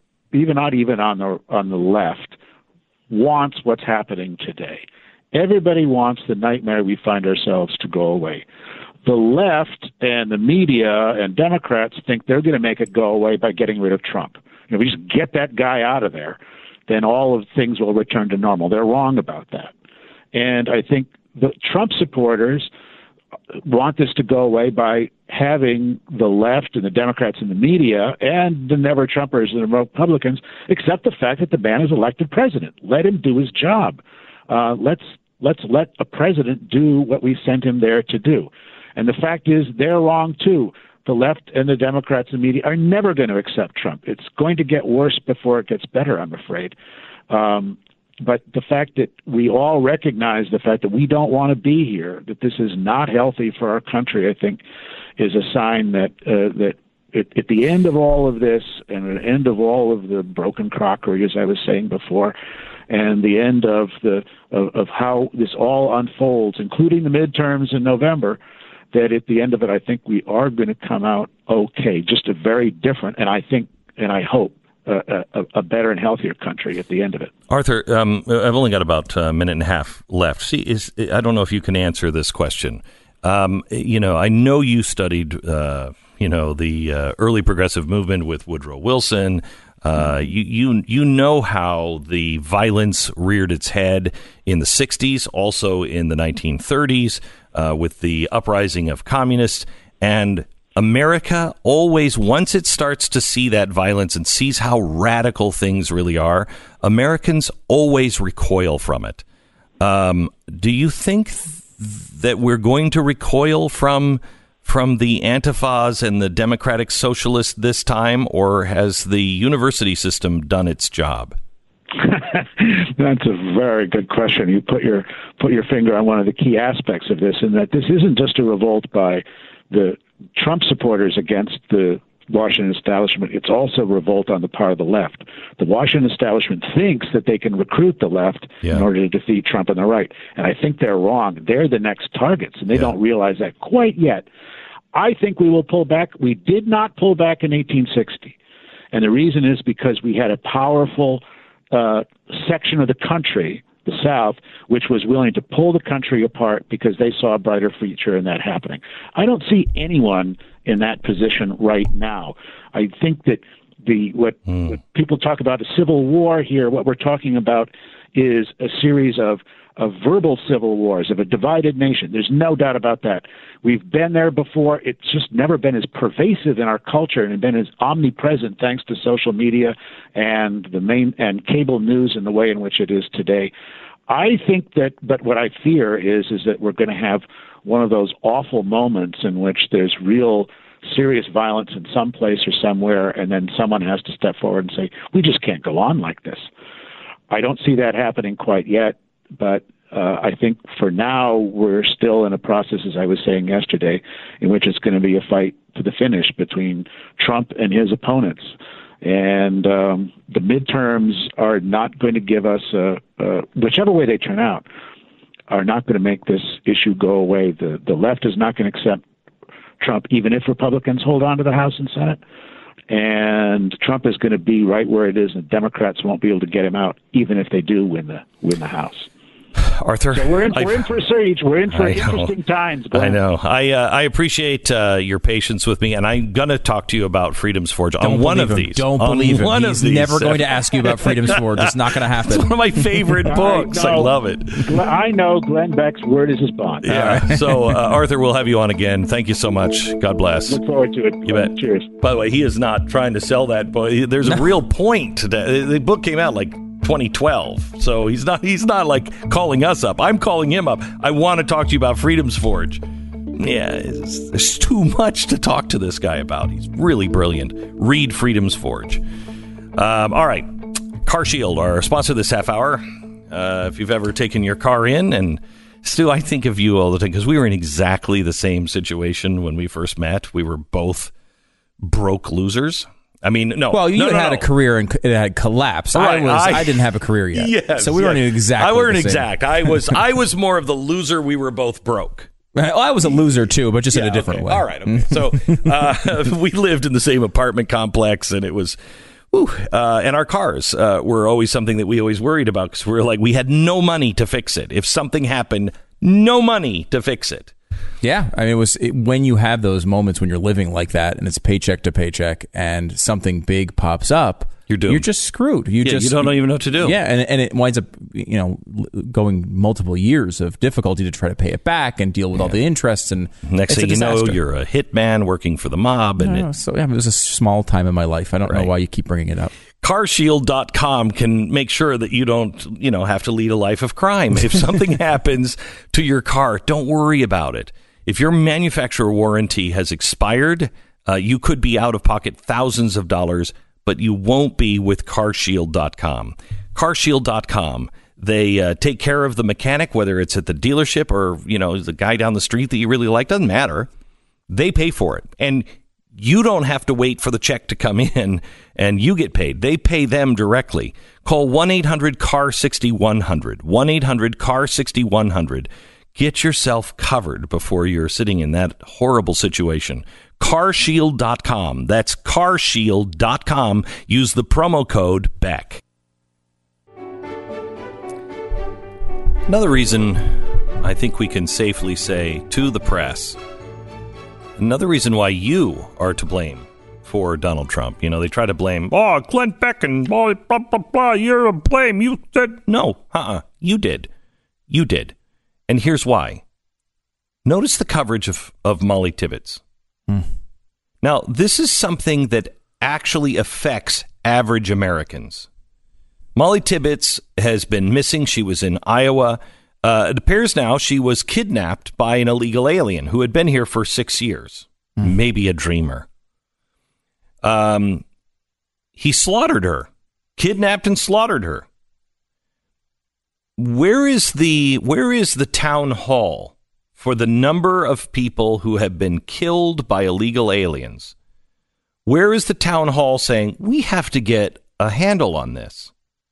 left, wants what's happening today. Everybody wants the nightmare we find ourselves to go away. The left and the media and Democrats think they're going to make it go away by getting rid of Trump. If we just get that guy out of there, then all of things will return to normal. They're wrong about that. And I think the Trump supporters want this to go away by having the left and the Democrats and the media and the never-Trumpers and the Republicans accept the fact that the man is elected president. Let him do his job. Let's let a president do what we sent him there to do. And the fact is, they're wrong too. The left and the Democrats and the media are never going to accept Trump. It's going to get worse before it gets better, I'm afraid. But the fact that we all recognize the fact that we don't want to be here, that this is not healthy for our country, I think, is a sign that at the end of all of this, and at the end of all of the broken crockery, as I was saying before, and the end of how this all unfolds, including the midterms in November, that at the end of it, I think we are going to come out okay, just a very different, and I think, and I hope, a better and healthier country at the end of it. Arthur, I've only got about a minute and a half left. See, I don't know if you can answer this question. I know you studied, the early progressive movement with Woodrow Wilson. You know how the violence reared its head in the 60s, also in the 1930s, with the uprising of communists. And America always, once it starts to see that violence and sees how radical things really are, Americans always recoil from it. Do you think that we're going to recoil from the Antifas and the Democratic Socialists this time, or has the university system done its job? That's a very good question. You put your finger on one of the key aspects of this, in that this isn't just a revolt by the Trump supporters against the Washington establishment. It's also revolt on the part of the left. The Washington establishment thinks that they can recruit the left in order to defeat Trump on the right. And I think they're wrong. They're the next targets, and they don't realize that quite yet. I think we will pull back. We did not pull back in 1860. And the reason is because we had a powerful section of the country, the South, which was willing to pull the country apart because they saw a brighter future in that happening. I don't see anyone in that position right now. I think that what people talk about a civil war here, what we're talking about is a series of verbal civil wars, of a divided nation. There's no doubt about that. We've been there before. It's just never been as pervasive in our culture and been as omnipresent thanks to social media and and cable news in the way in which it is today. I think that, but what I fear is that we're going to have one of those awful moments in which there's real serious violence in some place or somewhere, and then someone has to step forward and say, we just can't go on like this. I don't see that happening quite yet, but I think for now we're still in a process, as I was saying yesterday, in which it's going to be a fight to the finish between Trump and his opponents. And the midterms are not going to give us, whichever way they turn out, are not going to make this issue go away. The left is not going to accept Trump, even if Republicans hold on to the House and Senate. And Trump is going to be right where it is, and Democrats won't be able to get him out, even if they do win the House. Arthur, so we're in for a siege. We're in for interesting times. Glenn. I know. I appreciate your patience with me, and I'm going to talk to you about Freedom's Forge on one of these. Don't believe him. He's never going to ask you about Freedom's Forge. It's not going to happen. It's one of my favorite books. I love it. I know. Glenn Beck's word is his bond. Yeah. So, Arthur, we'll have you on again. Thank you so much. God bless. Look forward to it. You bet. Cheers. By the way, he is not trying to sell that book. There's a real point to that. The book came out like 2012, so he's not like calling us up. I'm calling him up. I want to talk to you about Freedom's Forge. Yeah, there's too much to talk to this guy about. He's really brilliant. Read Freedom's Forge. All right, Car Shield, our sponsor this half hour. If you've ever taken your car in, and Stu, I think of you all the time because we were in exactly the same situation when we first met. We were both broke losers. I mean, no. Well, you had a career and it had collapsed. Right, I didn't have a career yet. Yes, so we weren't exactly. I weren't exact. I was more of the loser. We were both broke. Well, I was a loser too, but just in a different way. All right. Okay. So we lived in the same apartment complex, and it was, and our cars were always something that we always worried about because we had no money to fix it. If something happened, no money to fix it. Yeah, I mean, when you have those moments when you're living like that and it's paycheck to paycheck and something big pops up, you're doomed. You're just screwed. You don't even know what to do. Yeah, and it winds up going multiple years of difficulty to try to pay it back and deal with all the interests. And next thing you know, you're a hitman working for the mob. And it was a small time in my life. I don't know why you keep bringing it up. CarShield.com can make sure that you don't, have to lead a life of crime. If something happens to your car, don't worry about it. If your manufacturer warranty has expired, you could be out of pocket thousands of dollars, but you won't be with CarShield.com. CarShield.com, they take care of the mechanic, whether it's at the dealership or, the guy down the street that you really like, doesn't matter. They pay for it. And you don't have to wait for the check to come in and you get paid. They pay them directly. Call 1-800-CAR-6100. 1-800-CAR-6100. Get yourself covered before you're sitting in that horrible situation. carshield.com. That's carshield.com. Use the promo code BECK. Another reason I think we can safely say to the press, another reason why you are to blame for Donald Trump. You know, they try to blame, Glenn Beck and blah, blah, blah, blah, you're to blame. You said, no, you did. You did. And here's why. Notice the coverage of Molly Tibbetts. Now, this is something that actually affects average Americans. Molly Tibbetts has been missing. She was in Iowa. It appears now she was kidnapped by an illegal alien who had been here for 6 years. Maybe a dreamer. He slaughtered her, kidnapped and slaughtered her. Where is the town hall for the number of people who have been killed by illegal aliens? Where is the town hall saying, we have to get a handle on this?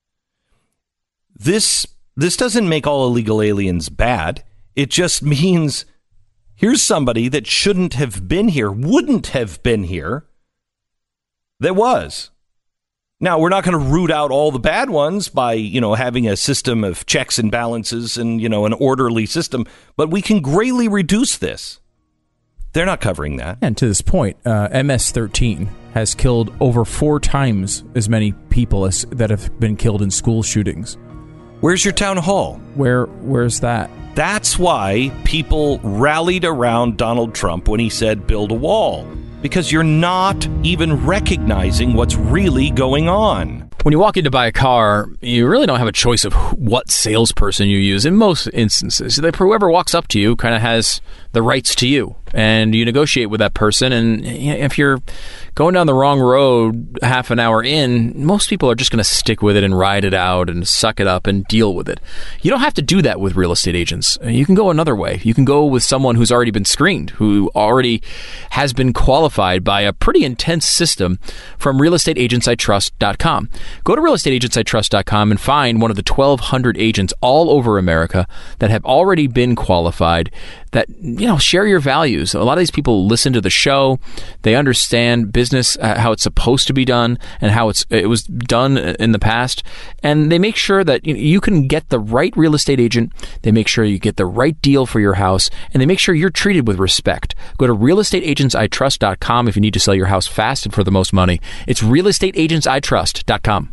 This doesn't make all illegal aliens bad. It just means here's somebody that shouldn't have been here, wouldn't have been here, that was. Now, we're not going to root out all the bad ones by, having a system of checks and balances and, an orderly system, but we can greatly reduce this. They're not covering that. And to this point, MS-13 has killed over 4 times as many people as that have been killed in school shootings. Where's your town hall? Where's that? That's why people rallied around Donald Trump when he said build a wall. Because you're not even recognizing what's really going on. When you walk in to buy a car, you really don't have a choice of what salesperson you use. In most instances, whoever walks up to you kind of has the rights to you, and you negotiate with that person. And if you're going down the wrong road half an hour in, most people are just going to stick with it and ride it out and suck it up and deal with it. You don't have to do that with real estate agents. You can go another way. You can go with someone who's already been screened, who already has been qualified by a pretty intense system from realestateagentsitrust.com. Go to realestateagentsitrust.com and find one of the 1,200 agents all over America that have already been qualified that, share your values. A lot of these people listen to the show. They understand business, how it's supposed to be done and how it was done in the past. And they make sure that you can get the right real estate agent. They make sure you get the right deal for your house, and they make sure you're treated with respect. Go to realestateagentsitrust.com if you need to sell your house fast and for the most money. It's realestateagentsitrust.com.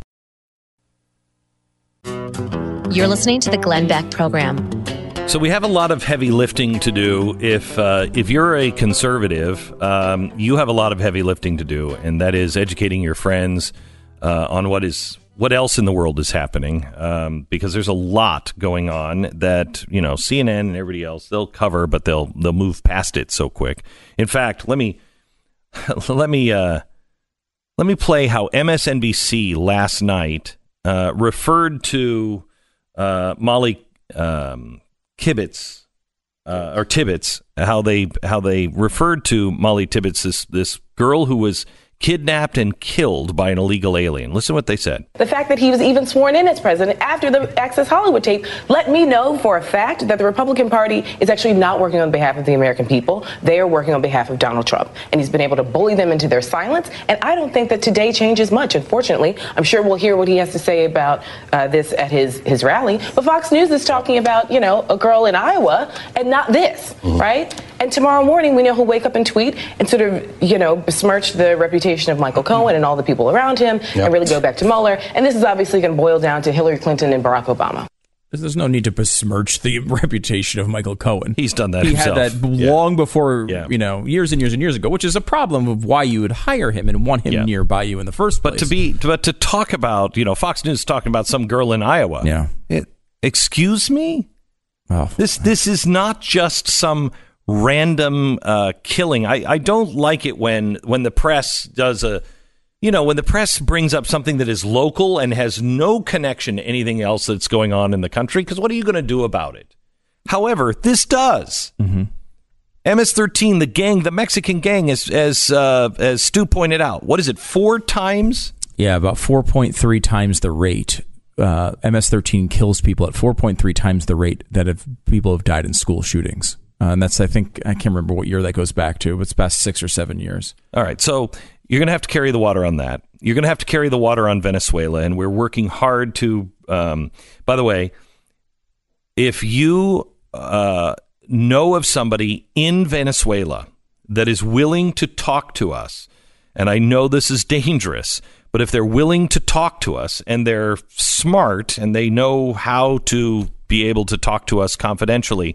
You're listening to the Glenn Beck Program. So we have a lot of heavy lifting to do. If you're a conservative, you have a lot of heavy lifting to do, and that is educating your friends on what else in the world is happening, because there's a lot going on that CNN and everybody else, they'll cover, but they'll move past it so quick. In fact, let me play how MSNBC last night referred to Molly Tibbetts, how they referred to Molly Tibbetts, this girl who was kidnapped and killed by an illegal alien. Listen to what they said. The fact that he was even sworn in as president after the Access Hollywood tape let me know for a fact that the Republican Party is actually not working on behalf of the American people. They are working on behalf of Donald Trump. And he's been able to bully them into their silence. And I don't think that today changes much, unfortunately. I'm sure we'll hear what he has to say about this at his rally. But Fox News is talking about, a girl in Iowa and not this, right? And tomorrow morning, we know he'll wake up and tweet and sort of, besmirch the reputation of Michael Cohen and all the people around him and really go back to Mueller. And this is obviously going to boil down to Hillary Clinton and Barack Obama. There's no need to besmirch the reputation of Michael Cohen. He's done that himself. He had that long before, years and years and years ago, which is a problem of why you would hire him and want him nearby you in the first place. But to talk about, Fox News talking about some girl in Iowa. Yeah. Excuse me? Oh. This is not just some random killing. I don't like it when the press does when the press brings up something that is local and has no connection to anything else that's going on in the country, because what are you going to do about it? However, this does. Mm-hmm. MS-13, the gang, the Mexican gang, as Stu pointed out, what is it, 4 times? Yeah, about 4.3 times the rate. MS-13 kills people at 4.3 times the rate that people have died in school shootings. And that's, I can't remember what year that goes back to, but it's past 6 or 7 years. All right. So you're going to have to carry the water on that. You're going to have to carry the water on Venezuela. And we're working hard to, by the way, if you know of somebody in Venezuela that is willing to talk to us, and I know this is dangerous, but if they're willing to talk to us and they're smart and they know how to be able to talk to us confidentially,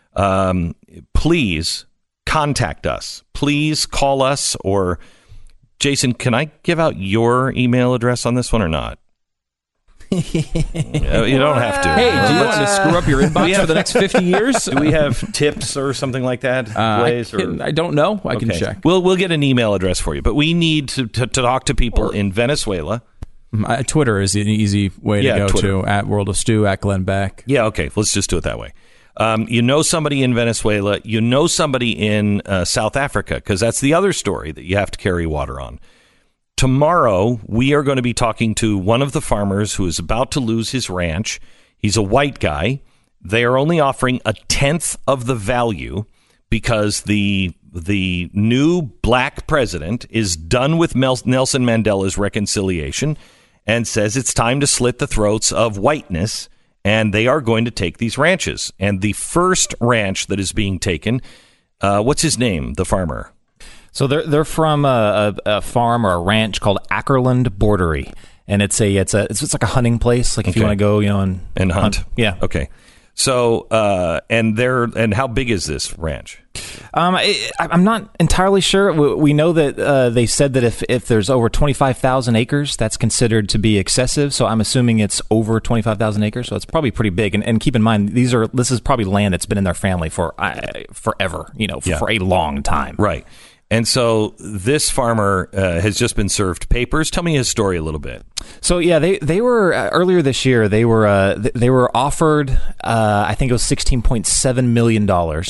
please contact us. Please call us. Or Jason, can I give out your email address on this one or not? You don't have to. Hey, do you want to screw up your inbox for the next 50 years? Do we have tips or something like that? I don't know. I can check. We'll get an email address for you, but we need to talk to people in Venezuela. Twitter is an easy way to go to, at World of Stu, at Glenn Beck. Yeah, okay. Let's just do it that way. You know somebody in Venezuela. You know somebody in South Africa, because that's the other story that you have to carry water on. Tomorrow, we are going to be talking to one of the farmers who is about to lose his ranch. He's a white guy. They are only offering 1/10 of the value because the new black president is done with Nelson Mandela's reconciliation and says it's time to slit the throats of whiteness, and they are going to take these ranches. And the first ranch that is being taken, what's his name, the farmer? So they're from a farm or a ranch called Ackerland Borderie, and it's like a hunting place. Like if you want to go, and hunt. Yeah. Okay. So and how big is this ranch? I'm not entirely sure. We know that they said that if there's over 25,000 acres, that's considered to be excessive. So I'm assuming it's over 25,000 acres. So it's probably pretty big. And keep in mind, this is probably land that's been in their family for forever. For a long time. Right. And so this farmer has just been served papers. Tell me his story a little bit. So yeah, they were earlier this year. They were offered, I think it was $16.7 million,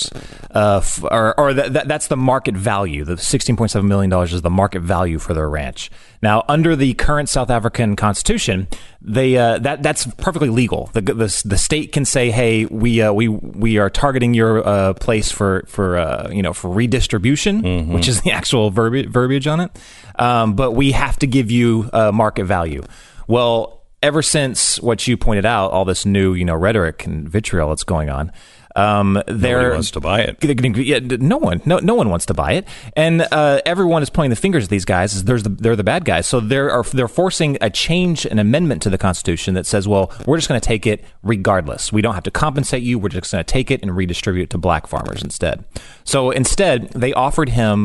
that's the market value. The $16.7 million is the market value for their ranch. Now, under the current South African constitution, that's perfectly legal. The state can say, hey, we are targeting your place for redistribution, which is the actual verbiage on it. But we have to give you market value. Well, ever since what you pointed out, all this new rhetoric and vitriol that's going on. Nobody wants to buy it. Yeah, no one wants to buy it, and everyone is pointing the fingers at these guys. They're the bad guys. So they're forcing an amendment to the Constitution that says, well, we're just going to take it regardless. We don't have to compensate you. We're just going to take it and redistribute it to black farmers instead. So instead, they offered him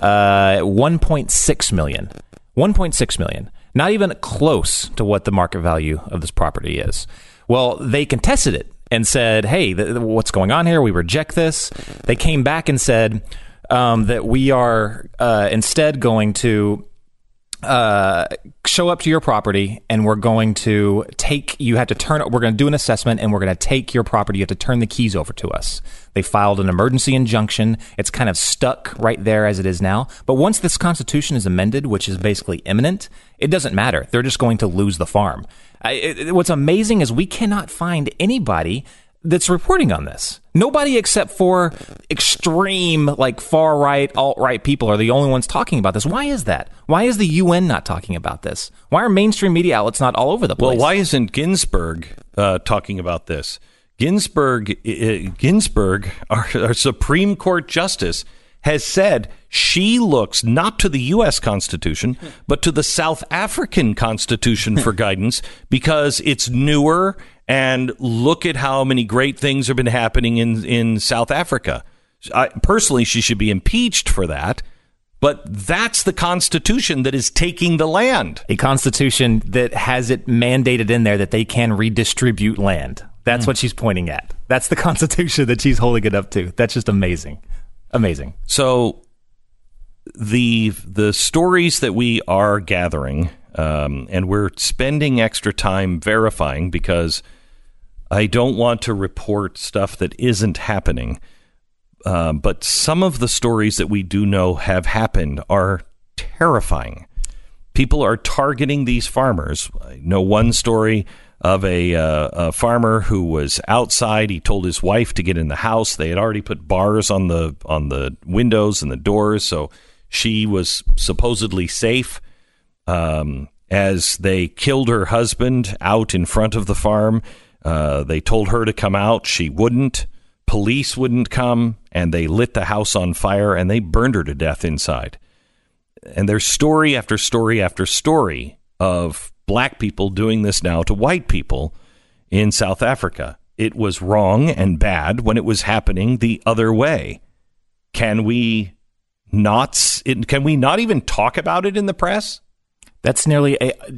$1.6 million. $1.6 million. Not even close to what the market value of this property is. Well, they contested it and said, hey, what's going on here? We reject this. They came back and said that we are instead going to show up to your property, and we're going to we're going to do an assessment, and we're going to take your property. You have to turn the keys over to us. They filed an emergency injunction. It's kind of stuck right there as it is now. But once this Constitution is amended, which is basically imminent, it doesn't matter. They're just going to lose the farm. What's amazing is we cannot find anybody that's reporting on this. Nobody except for extreme, far-right, alt-right people are the only ones talking about this. Why is that? Why is the UN not talking about this? Why are mainstream media outlets not all over the place? Well, why isn't Ginsburg talking about this? Ginsburg, our Supreme Court Justice, has said she looks not to the U.S. Constitution, but to the South African Constitution for guidance because it's newer, and look at how many great things have been happening in South Africa. Personally, she should be impeached for that, but that's the Constitution that is taking the land. A Constitution that has it mandated in there that they can redistribute land. That's what she's pointing at. That's the Constitution that she's holding it up to. That's just amazing. Amazing. So the stories that we are gathering, and we're spending extra time verifying because I don't want to report stuff that isn't happening. But some of the stories that we do know have happened are terrifying. People are targeting these farmers. I know one story of a farmer who was outside. He told his wife to get in the house. They had already put bars on the windows and the doors, so she was supposedly safe. As they killed her husband out in front of the farm, they told her to come out. She wouldn't. Police wouldn't come, and they lit the house on fire, and they burned her to death inside. And there's story after story after story of black people doing this now to white people in South Africa. It was wrong and bad when it was happening the other way. Can we not even talk about it in the press? That's nearly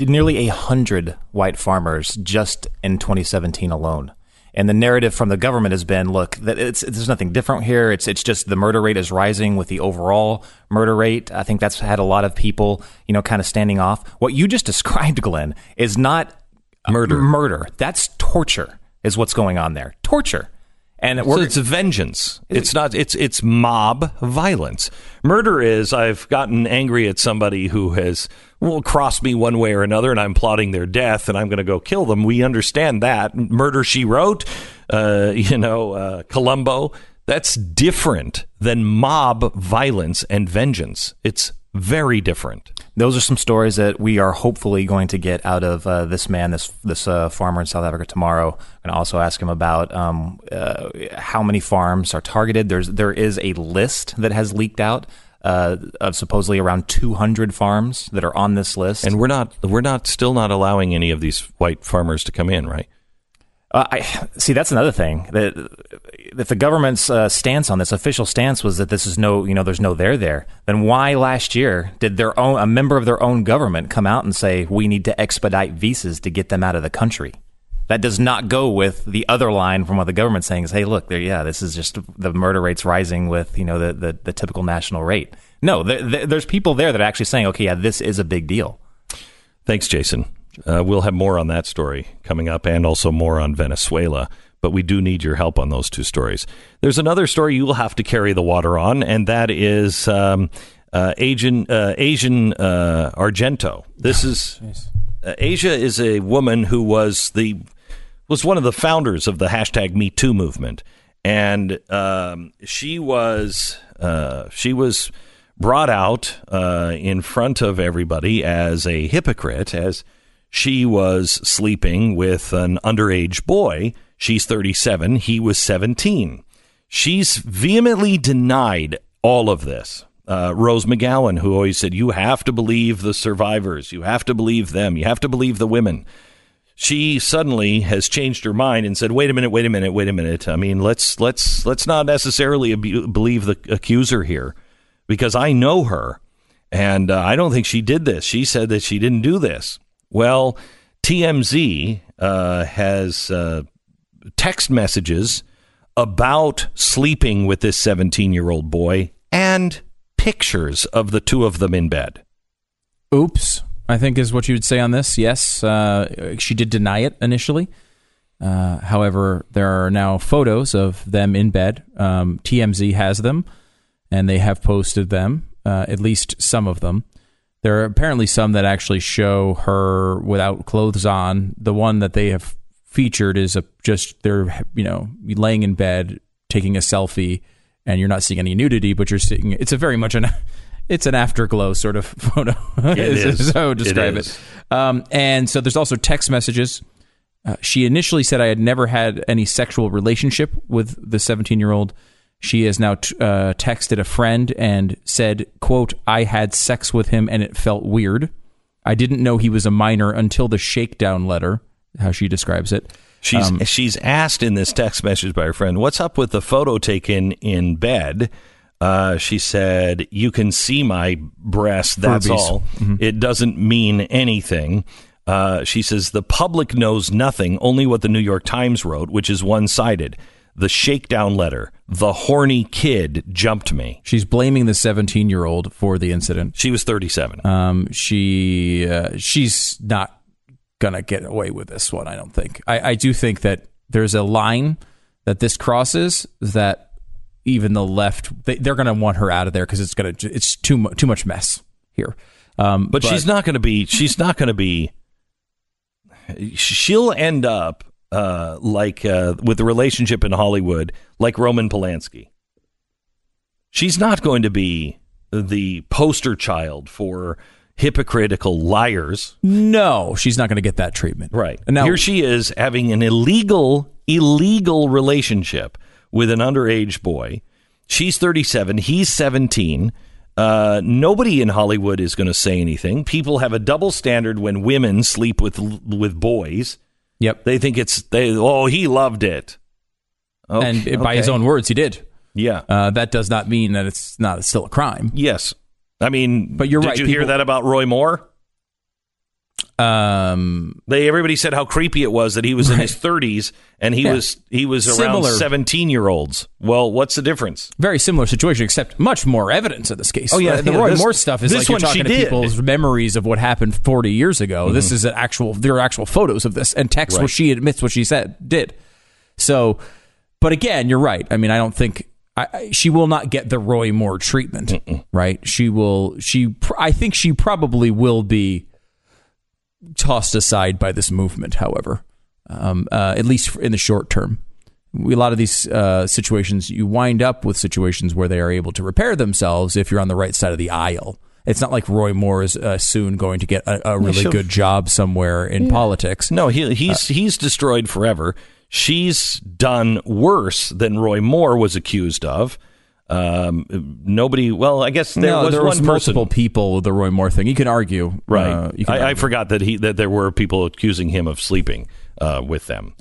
100 white farmers just in 2017 alone. And the narrative from the government has been, look, there's nothing different here. It's just the murder rate is rising with the overall murder rate. I think that's had a lot of people, kind of standing off. What you just described, Glenn, is not murder. That's torture is what's going on there. Torture. And so it's a vengeance. It's mob violence. Murder is, I've gotten angry at somebody who has crossed me one way or another, and I'm plotting their death, and I'm going to go kill them. We understand that. Murder, She Wrote, Columbo. That's different than mob violence and vengeance. It's very different. Those are some stories that we are hopefully going to get out of this man, this farmer in South Africa tomorrow. I'm going to also ask him about how many farms are targeted. There is a list that has leaked out of supposedly around 200 farms that are on this list. And we're still not allowing any of these white farmers to come in, right? See, that's another thing. If the government's stance on this, official stance was that this is there's no there, then why last year did a member of their own government come out and say we need to expedite visas to get them out of the country? That does not go with the other line from what the government's saying is, hey, look, this is just the murder rate's rising with the typical national rate. No, there's people there that are actually saying, okay, yeah, this is a big deal. Thanks, Jason. We'll have more on that story coming up and also more on Venezuela, but we do need your help on those two stories. There's another story you will have to carry the water on, and that is Asian Argento. This is Asia is a woman who was one of the founders of the hashtag Me Too movement, and she was brought out in front of everybody as a hypocrite, as she was sleeping with an underage boy. She's 37. He was 17. She's vehemently denied all of this. Rose McGowan, who always said, you have to believe the survivors. You have to believe them. You have to believe the women. She suddenly has changed her mind and said, wait a minute. I mean, let's not necessarily believe the accuser here, because I know her, and I don't think she did this. She said that she didn't do this. Well, TMZ has text messages about sleeping with this 17-year-old boy and pictures of the two of them in bed. Oops, I think is what you would say on this. Yes, she did deny it initially. However, there are now photos of them in bed. TMZ has them, and they have posted them, at least some of them. There are apparently some that actually show her without clothes on. The one that they have featured is they're laying in bed taking a selfie, and you're not seeing any nudity, but you're seeing it's a very much it's an afterglow sort of photo. It is. So describe it. And so there's also text messages. She initially said I had never had any sexual relationship with the 17-year-old. She has now texted a friend and said, quote, I had sex with him and it felt weird. I didn't know he was a minor until the shakedown letter, how she describes it. She's asked in this text message by her friend, what's up with the photo taken in bed? She said, you can see my breast, that's Furbies. all. Mm-hmm. It doesn't mean anything. She says, the public knows nothing, only what the New York Times wrote, which is one-sided. The shakedown letter, the horny kid jumped me. She's blaming the 17-year-old for the incident. She was 37. She's not going to get away with this one, I don't think. I do think that there's a line that this crosses that even the left, they're going to want her out of there because it's too much mess here. But she's not going to be she'll end up with the relationship in Hollywood like Roman Polanski. She's not going to be the poster child for hypocritical liars. No, she's not going to get that treatment. Right. Now, here she is having an illegal relationship with an underage boy. She's 37. He's 17. Nobody in Hollywood is going to say anything. People have a double standard when women sleep with boys. Yep. They think he loved it. Okay, and by his own words, he did. Yeah. That does not mean that it's still a crime. Yes. I mean, but you're right. Did you hear that about Roy Moore? Everybody said how creepy it was that he was in his 30s and he was around 17-year-olds. Well, what's the difference? Very similar situation, except much more evidence in this case. Oh yeah, the Roy Moore stuff is like you're talking to people's memories of what happened 40 years ago. Mm-hmm. This is there are actual photos of this and text where she admits what she did. So, but again, you're right. I mean, I don't think she will not get the Roy Moore treatment. Mm-mm. Right? I think she probably will be tossed aside by this movement, however, at least in the short term. A lot of these situations, you wind up with situations where they are able to repair themselves if you're on the right side of the aisle. It's not like Roy Moore is soon going to get a really good job somewhere in politics. No, he's destroyed forever. She's done worse than Roy Moore was accused of. Nobody. Well, I guess there was multiple people with the Roy Moore thing. You can argue, right? I forgot that there were people accusing him of sleeping with them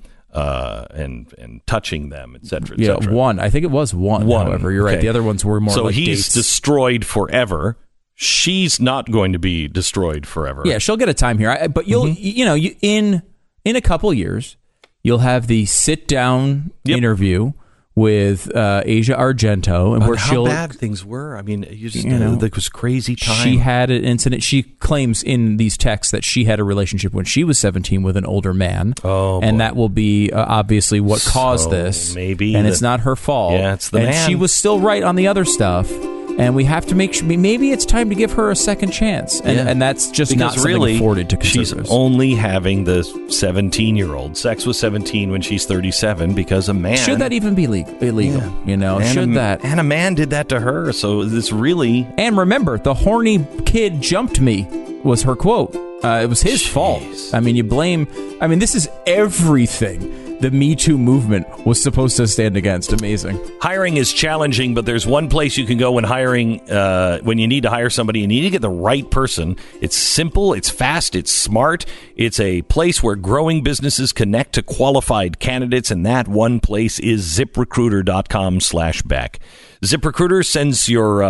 and touching them, etc. Yeah, one. I think it was one. However, you're right. The other ones were more. So like he's dates. Destroyed forever. She's not going to be destroyed forever. Yeah, she'll get a time here. But you'll, in a couple years, you'll have the sit down interview with Asia Argento, and where how bad things were. I mean, it was crazy time. She had an incident. She claims in these texts that she had a relationship when she was 17 with an older man. And that will be obviously what caused this. Maybe, and it's not her fault. Yeah, it's the man. And she was still right on the other stuff. And we have to make sure. Maybe it's time to give her a second chance, and that's just because not something afforded to conservatives. She's only having the 17-year-old sex with 17 when she's 37 because a man. Should that even be illegal? Yeah. And a man did that to her, so it's really. And remember, the horny kid jumped me was her quote. It was his fault. I mean, you blame. I mean, this is everything the Me Too movement was supposed to stand against. Amazing. Hiring is challenging, but there's one place you can go when hiring, when you need to hire somebody and you need to get the right person. It's simple, it's fast, it's smart. It's a place where growing businesses connect to qualified candidates, and that one place is ZipRecruiter.com/Beck. ZipRecruiter sends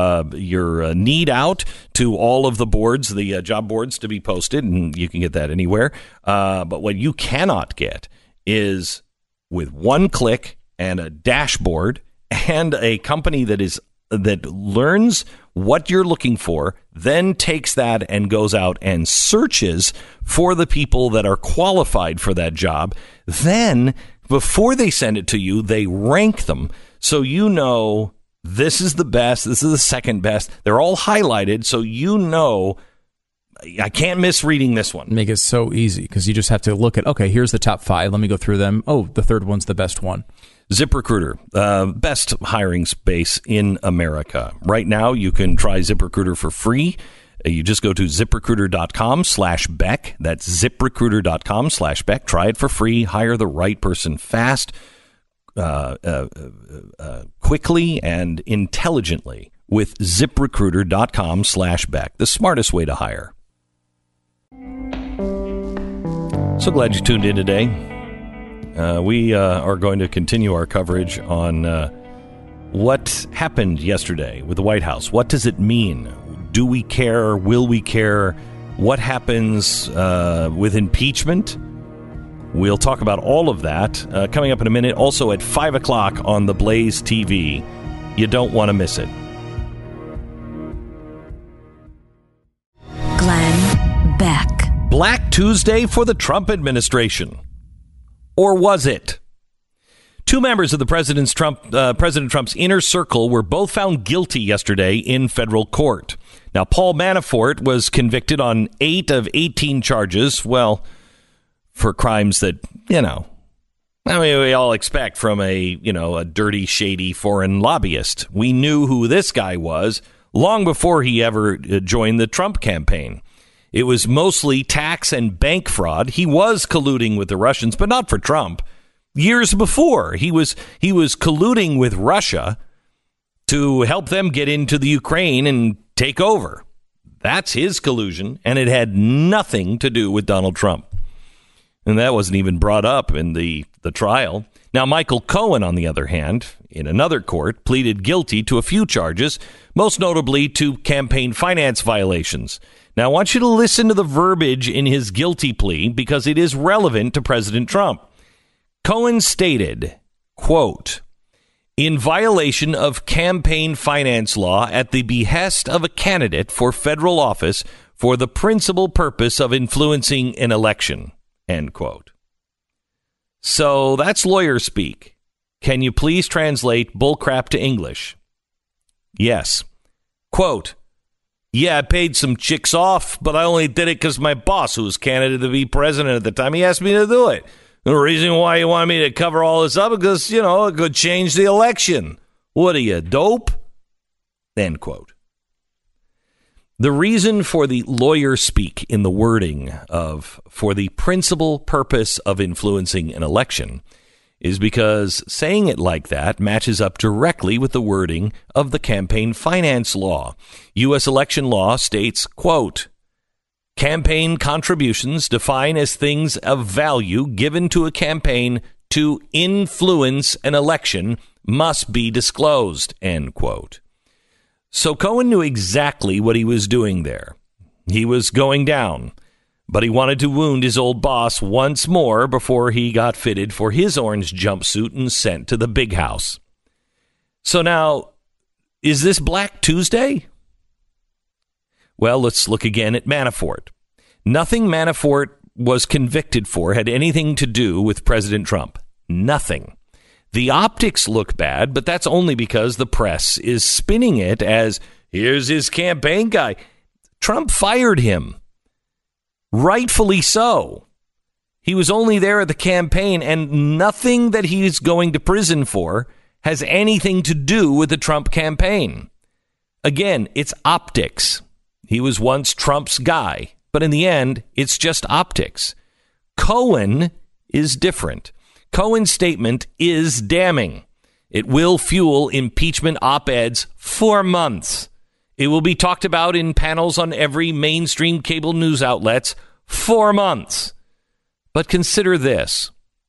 your need out to all of the boards, the job boards to be posted, and you can get that anywhere. But what you cannot get is with one click and a dashboard and a company that learns what you're looking for, then takes that and goes out and searches for the people that are qualified for that job. Then, before they send it to you, they rank them so you know this is the best, this is the second best. They're all highlighted so you know I can't miss reading this one. Make it so easy because you just have to look at, okay, here's the top 5. Let me go through them. Oh, the third one's the best one. ZipRecruiter, best hiring space in America. Right now, you can try ZipRecruiter for free. You just go to ZipRecruiter.com/Beck. That's ZipRecruiter.com/Beck. Try it for free. Hire the right person fast, quickly, and intelligently with ZipRecruiter.com/Beck. The smartest way to hire. So glad you tuned in today. We are going to continue our coverage on what happened yesterday with the White House. What does it mean? Do we care? Will we care? What happens with impeachment? We'll talk about all of that coming up in a minute. Also at 5 o'clock on the Blaze TV. You don't want to miss it. Glenn Beck. Black Tuesday for the Trump administration. Or was it? 2 members of the President Trump's inner circle were both found guilty yesterday in federal court. Now, Paul Manafort was convicted on 8 of 18 charges. Well, for crimes that, we all expect from a dirty, shady foreign lobbyist. We knew who this guy was long before he ever joined the Trump campaign. It was mostly tax and bank fraud. He was colluding with the Russians, but not for Trump. Years before, he was colluding with Russia to help them get into the Ukraine and take over. That's his collusion, and it had nothing to do with Donald Trump. And that wasn't even brought up in the trial. Now, Michael Cohen, on the other hand, in another court, pleaded guilty to a few charges, most notably to campaign finance violations. Now, I want you to listen to the verbiage in his guilty plea because it is relevant to President Trump. Cohen stated, quote, in violation of campaign finance law at the behest of a candidate for federal office for the principal purpose of influencing an election, end quote. So that's lawyer speak. Can you please translate bullcrap to English? Yes. Quote, yeah, I paid some chicks off, but I only did it because my boss, who was candidate to be president at the time, he asked me to do it. The reason why you want me to cover all this up is because, it could change the election. What are you, dope? End quote. The reason for the lawyer speak in the wording of for the principal purpose of influencing an election is because saying it like that matches up directly with the wording of the campaign finance law. U.S. election law states, quote, campaign contributions define as things of value given to a campaign to influence an election must be disclosed, end quote. So Cohen knew exactly what he was doing there. He was going down, but he wanted to wound his old boss once more before he got fitted for his orange jumpsuit and sent to the big house. So now, is this Black Tuesday? Well, let's look again at Manafort. Nothing Manafort was convicted for had anything to do with President Trump. Nothing. The optics look bad, but that's only because the press is spinning it as, here's his campaign guy. Trump fired him. Rightfully so. He was only there at the campaign, and nothing that he's going to prison for has anything to do with the Trump campaign. Again, it's optics. He was once Trump's guy, but in the end, it's just optics. Cohen is different. Cohen's statement is damning. It will fuel impeachment op-eds for months. It will be talked about in panels on every mainstream cable news outlets for months. But consider this.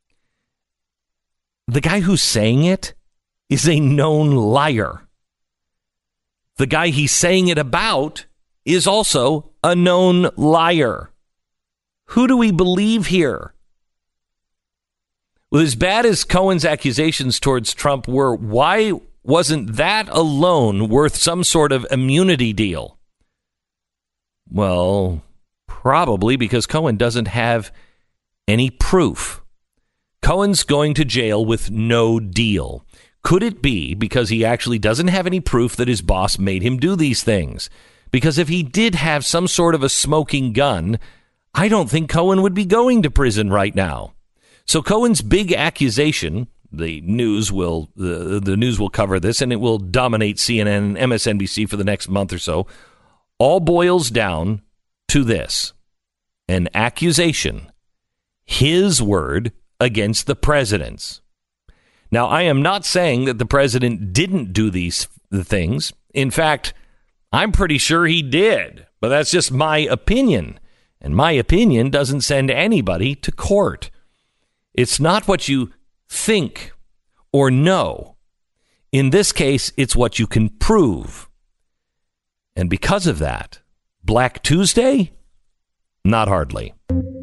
The guy who's saying it is a known liar. The guy he's saying it about is also a known liar. Who do we believe here? Well, as bad as Cohen's accusations towards Trump were, why wasn't that alone worth some sort of immunity deal? Well, probably because Cohen doesn't have any proof. Cohen's going to jail with no deal. Could it be because he actually doesn't have any proof that his boss made him do these things? Because if he did have some sort of a smoking gun, I don't think Cohen would be going to prison right now. So Cohen's big accusation, the news will cover this, and it will dominate CNN and MSNBC for the next month or so, all boils down to this: an accusation, his word against the president's. Now, I am not saying that the president didn't do these things. In fact, I'm pretty sure he did, but that's just my opinion, and my opinion doesn't send anybody to court. It's not what you think or know. In this case, it's what you can prove. And because of that, Black Tuesday? Not hardly.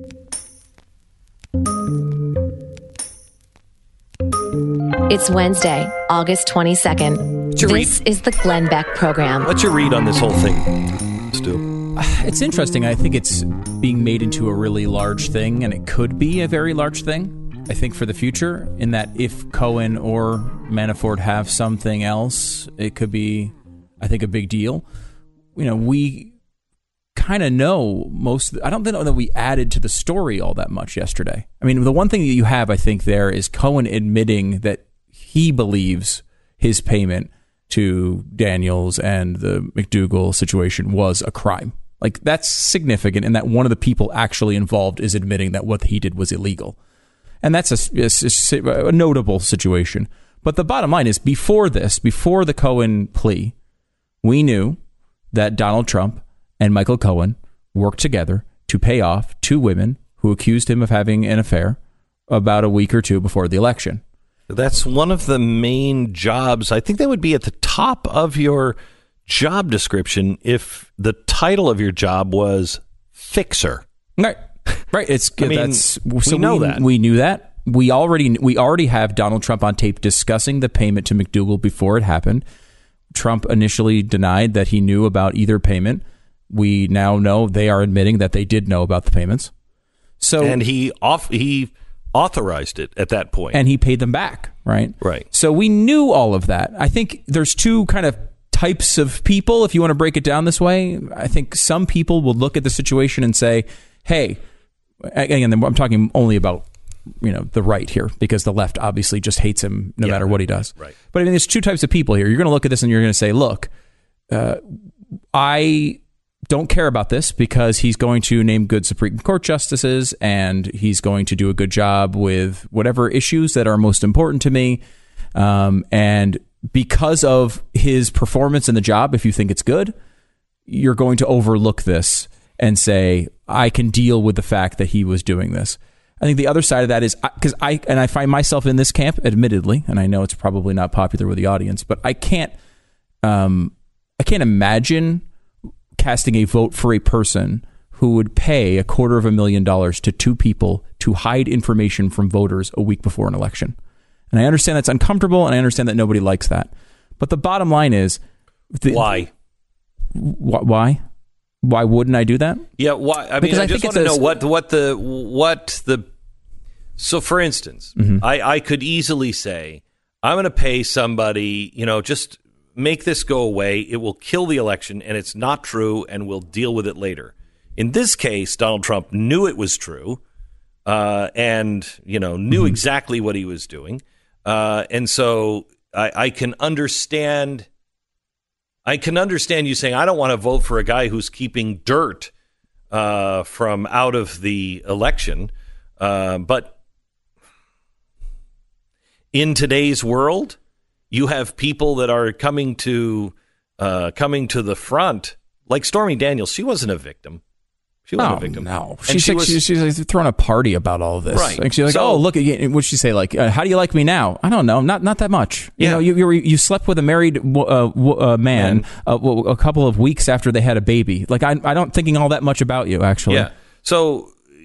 It's Wednesday, August 22nd. This is the Glenn Beck Program. What's your read on this whole thing, Stu? It's interesting. I think it's being made into a really large thing, and it could be a very large thing, I think, for the future, in that if Cohen or Manafort have something else, it could be, I think, a big deal. We kind of know I don't know that we added to the story all that much yesterday. I mean, the one thing that you have, I think, there is Cohen admitting that he believes his payment to Daniels and the McDougal situation was a crime. Like, that's significant, and that one of the people actually involved is admitting that what he did was illegal. And that's a notable situation. But the bottom line is, before the Cohen plea, we knew that Donald Trump and Michael Cohen worked together to pay off 2 women who accused him of having an affair about a week or 2 before the election. That's one of the main jobs. I think that would be at the top of your job description if the title of your job was fixer. Right. It's we know that. We knew that. We already have Donald Trump on tape discussing the payment to McDougal before it happened. Trump initially denied that he knew about either payment. We now know they are admitting that they did know about the payments. And he authorized it at that point. And he paid them back, right? Right. So we knew all of that. I think there's 2 kind of types of people, if you want to break it down this way. I think some people will look at the situation and say, hey, again, I'm talking only about the right here, because the left obviously just hates him no matter what he does. Right. But I mean, there's 2 types of people here. You're going to look at this and you're going to say, look, I don't care about this because he's going to name good Supreme Court justices and he's going to do a good job with whatever issues that are most important to me. And because of his performance in the job, if you think it's good, you're going to overlook this and say, I can deal with the fact that he was doing this. I think the other side of that is, because I find myself in this camp, admittedly, and I know it's probably not popular with the audience, but I can't imagine casting a vote for a person who would pay $250,000 to 2 people to hide information from voters a week before an election. And I understand that's uncomfortable, and I understand that nobody likes that. But the bottom line is, why? Why? Why wouldn't I do that? Yeah, why? I mean, I just want to know what the. So, for instance, I could easily say, I'm going to pay somebody, just make this go away. It will kill the election, and it's not true, and we'll deal with it later. In this case, Donald Trump knew it was true, and knew exactly what he was doing, and so I can understand. I can understand you saying, I don't want to vote for a guy who's keeping dirt from out of the election. But in today's world, you have people that are coming to the front, like Stormy Daniels. She wasn't a victim. She wasn't a victim. No, she's throwing a party about all this. Right. Like, she's like, look, what'd she say? Like, how do you like me now? I don't know, not that much. Yeah. You slept with a married man a couple of weeks after they had a baby. Like, I don't thinking all that much about you, actually. Yeah. So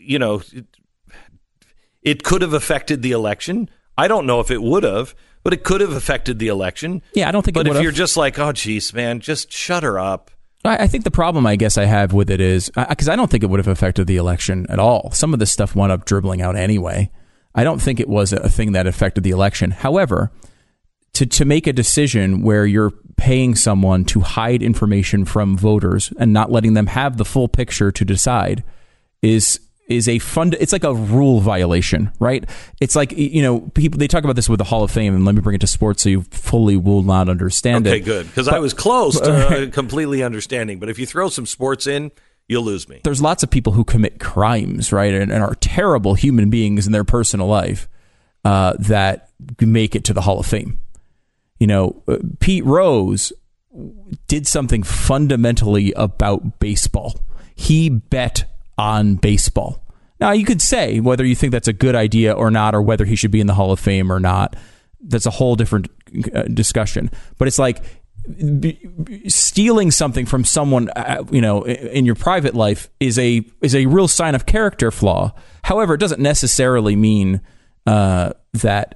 it could have affected the election. I don't know if it would have, but it could have affected the election. Yeah, I don't think it would have. But if you're just like, oh, geez, man, just shut her up. I think the problem, I guess, I have with it is, because I don't think it would have affected the election at all. Some of this stuff wound up dribbling out anyway. I don't think it was a thing that affected the election. However, to make a decision where you're paying someone to hide information from voters and not letting them have the full picture to decide is it's like a rule violation, right? It's like, people, they talk about this with the Hall of Fame, and let me bring it to sports so you fully will not understand it. Okay, good. Because I was close to completely understanding. But if you throw some sports in, you'll lose me. There's lots of people who commit crimes, right? And are terrible human beings in their personal life that make it to the Hall of Fame. Pete Rose did something fundamentally about baseball. He bet on baseball. Now, you could say whether you think that's a good idea or not, or whether he should be in the Hall of Fame or not. That's a whole different discussion. But it's like stealing something from someone, in your private life is a real sign of character flaw. However, it doesn't necessarily mean that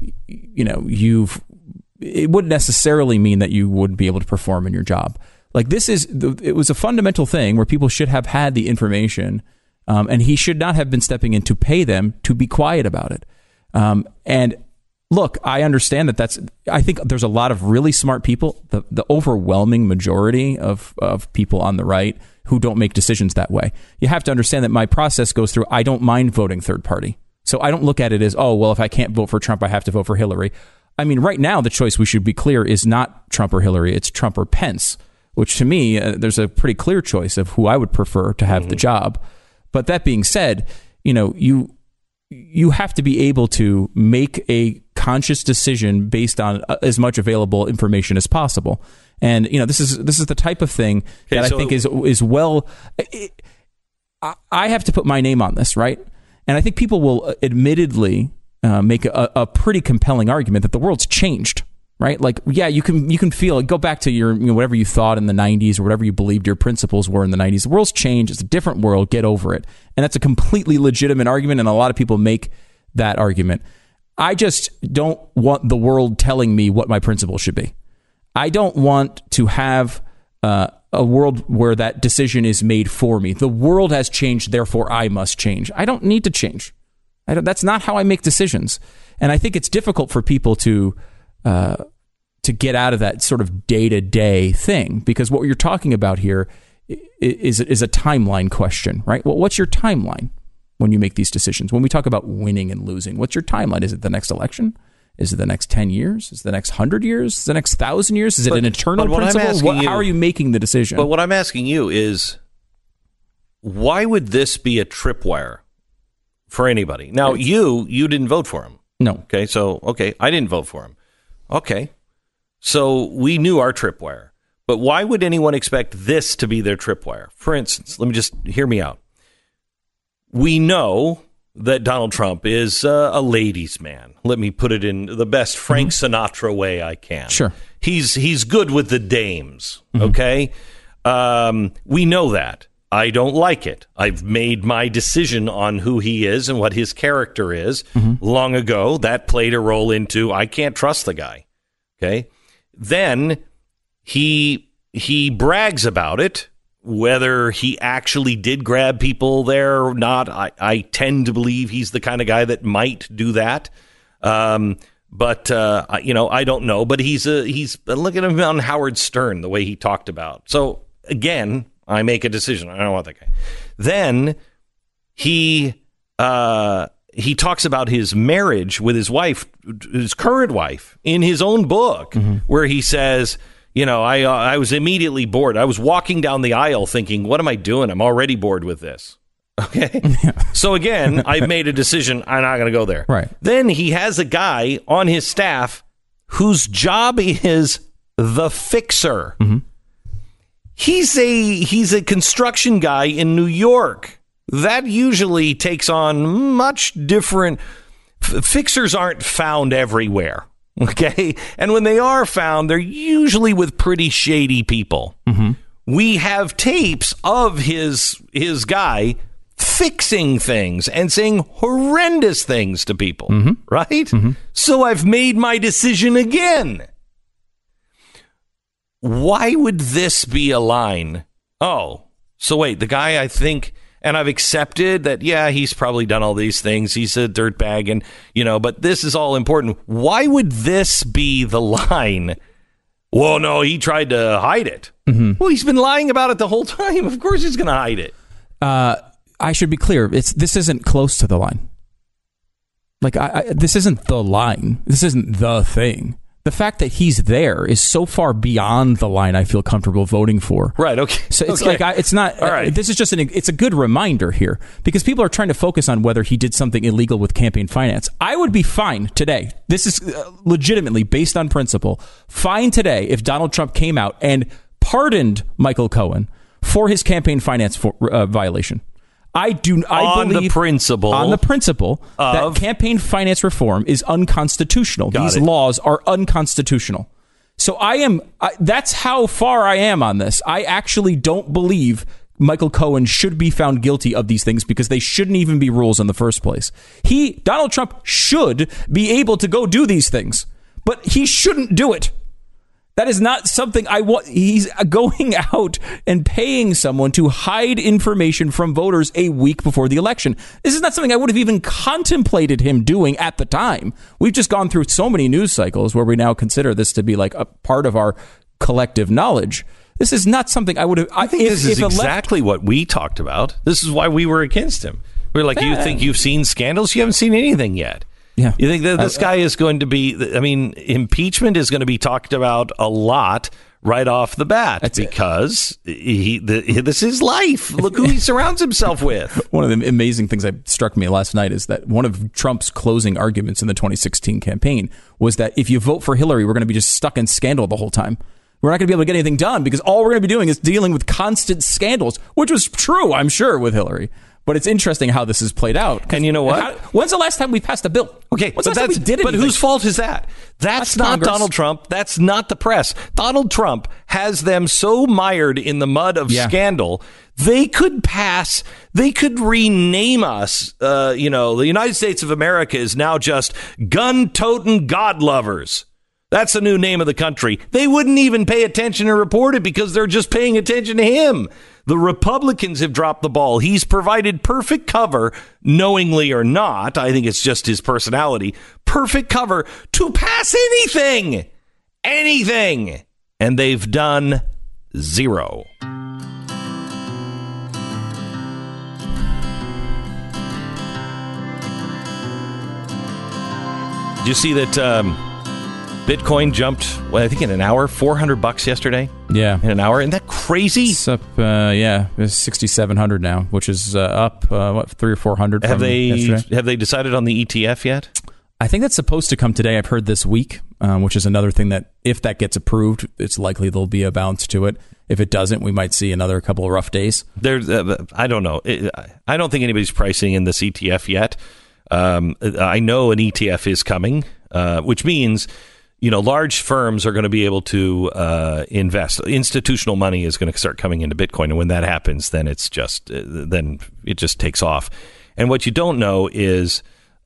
it wouldn't necessarily mean that you wouldn't be able to perform in your job. Like, it was a fundamental thing where people should have had the information, and he should not have been stepping in to pay them to be quiet about it. And look, I understand I think there's a lot of really smart people, the overwhelming majority of people on the right who don't make decisions that way. You have to understand that my process goes through, I don't mind voting third party. So I don't look at it as, oh, well, if I can't vote for Trump, I have to vote for Hillary. I mean, right now, the choice, we should be clear, is not Trump or Hillary. It's Trump or Pence, which to me, there's a pretty clear choice of who I would prefer to have the job. But that being said, you have to be able to make a conscious decision based on as much available information as possible. And, this is the type of thing that I think is well, I have to put my name on this, right? And I think people will admittedly make a pretty compelling argument that the world's changed, right? Like, yeah, you can feel it. Go back to your, whatever you thought in the 90s or whatever you believed your principles were in the 90s. The world's changed. It's a different world. Get over it. And that's a completely legitimate argument, and a lot of people make that argument. I just don't want the world telling me what my principles should be. I don't want to have a world where that decision is made for me. The world has changed, therefore I must change. I don't need to change. That's not how I make decisions. And I think it's difficult for people to get out of that sort of day-to-day thing, because what you're talking about here is a timeline question, right? Well, what's your timeline when you make these decisions? When we talk about winning and losing, what's your timeline? Is it the next election? Is it the next 10 years? Is it the next 100 years? Is it the next 1,000 years? Is it an eternal principle? How are you making the decision? But what I'm asking you is, why would this be a tripwire for anybody? Now, you didn't vote for him. No. Okay, I didn't vote for him. Okay, so we knew our tripwire. But why would anyone expect this to be their tripwire? For instance, let me just hear me out. We know that Donald Trump is a ladies' man. Let me put it in the best Frank Sinatra way I can. Sure. He's good with the dames, okay? We know that. I don't like it. I've made my decision on who he is and what his character is long ago. That played a role into, I can't trust the guy, okay? Then he brags about it. Whether he actually did grab people there or not, I tend to believe he's the kind of guy that might do that. But I don't know. But he's look at him on Howard Stern, the way he talked about. So again, I make a decision. I don't want that guy. Then he talks about his marriage with his wife, his current wife, in his own book, where he says, I was immediately bored. I was walking down the aisle thinking, what am I doing? I'm already bored with this. Okay. So again, I've made a decision. I'm not going to go there. Right. Then he has a guy on his staff whose job is the fixer. He's a construction guy in New York. That usually takes on much different. Fixers aren't found everywhere. Okay. And when they are found, they're usually with pretty shady people. We have tapes of his guy fixing things and saying horrendous things to people. Right. So I've made my decision again. Why would this be a line? Oh, so wait, the guy I think, and I've accepted that, yeah, he's probably done all these things. He's a dirtbag, and, but this is all important. Why would this be the line? Well, no, he tried to hide it. Well, he's been lying about it the whole time. Of course he's going to hide it. I should be clear. This isn't close to the line. Like, this isn't the line. This isn't the thing. The fact that he's there is so far beyond the line I feel comfortable voting for. Right. Okay. So it's it's not. All right. This is just it's a good reminder here, because people are trying to focus on whether he did something illegal with campaign finance. I would be fine today. This is legitimately based on principle. Fine today if Donald Trump came out and pardoned Michael Cohen for his campaign finance violation. On the principle that campaign finance reform is unconstitutional. These laws are unconstitutional. So that's how far I am on this. I actually don't believe Michael Cohen should be found guilty of these things, because they shouldn't even be rules in the first place. Donald Trump should be able to go do these things, but he shouldn't do it. That is not something I want. He's going out and paying someone to hide information from voters a week before the election. This is not something I would have even contemplated him doing at the time. We've just gone through so many news cycles where we now consider this to be like a part of our collective knowledge. This is not something I would have. I think this is exactly what we talked about. This is why we were against him. We're like, you think you've seen scandals? You haven't seen anything yet. Yeah. You think that this guy is going to be, I mean, impeachment is going to be talked about a lot right off the bat because this is life. Look who he surrounds himself with. One of the amazing things that struck me last night is that one of Trump's closing arguments in the 2016 campaign was that if you vote for Hillary, we're going to be just stuck in scandal the whole time. We're not going to be able to get anything done because all we're going to be doing is dealing with constant scandals, which was true, I'm sure, with Hillary. But it's interesting how this has played out. And you know what? When's the last time we passed a bill? Okay, when's the last time we did anything? But whose fault is that? That's not Congress. Donald Trump. That's not the press. Donald Trump has them so mired in the mud of scandal, they could rename us. The United States of America is now just gun-toting God lovers. That's the new name of the country. They wouldn't even pay attention or report it because they're just paying attention to him. The Republicans have dropped the ball. He's provided perfect cover, knowingly or not. I think it's just his personality. Perfect cover to pass anything. Anything. And they've done zero. Did you see that Bitcoin jumped, I think in an hour, $400 yesterday? Yeah. In an hour? Isn't that crazy? It's up, it's 6,700 now, which is up, 300 or 400 from yesterday. Have they decided on the ETF yet? I think that's supposed to come today. I've heard this week, which is another thing that if that gets approved, it's likely there'll be a bounce to it. If it doesn't, we might see another couple of rough days. I don't know. I don't think anybody's pricing in this ETF yet. I know an ETF is coming, which means large firms are going to be able to invest. Institutional money is going to start coming into Bitcoin, and when that happens, then it just takes off. And what you don't know is,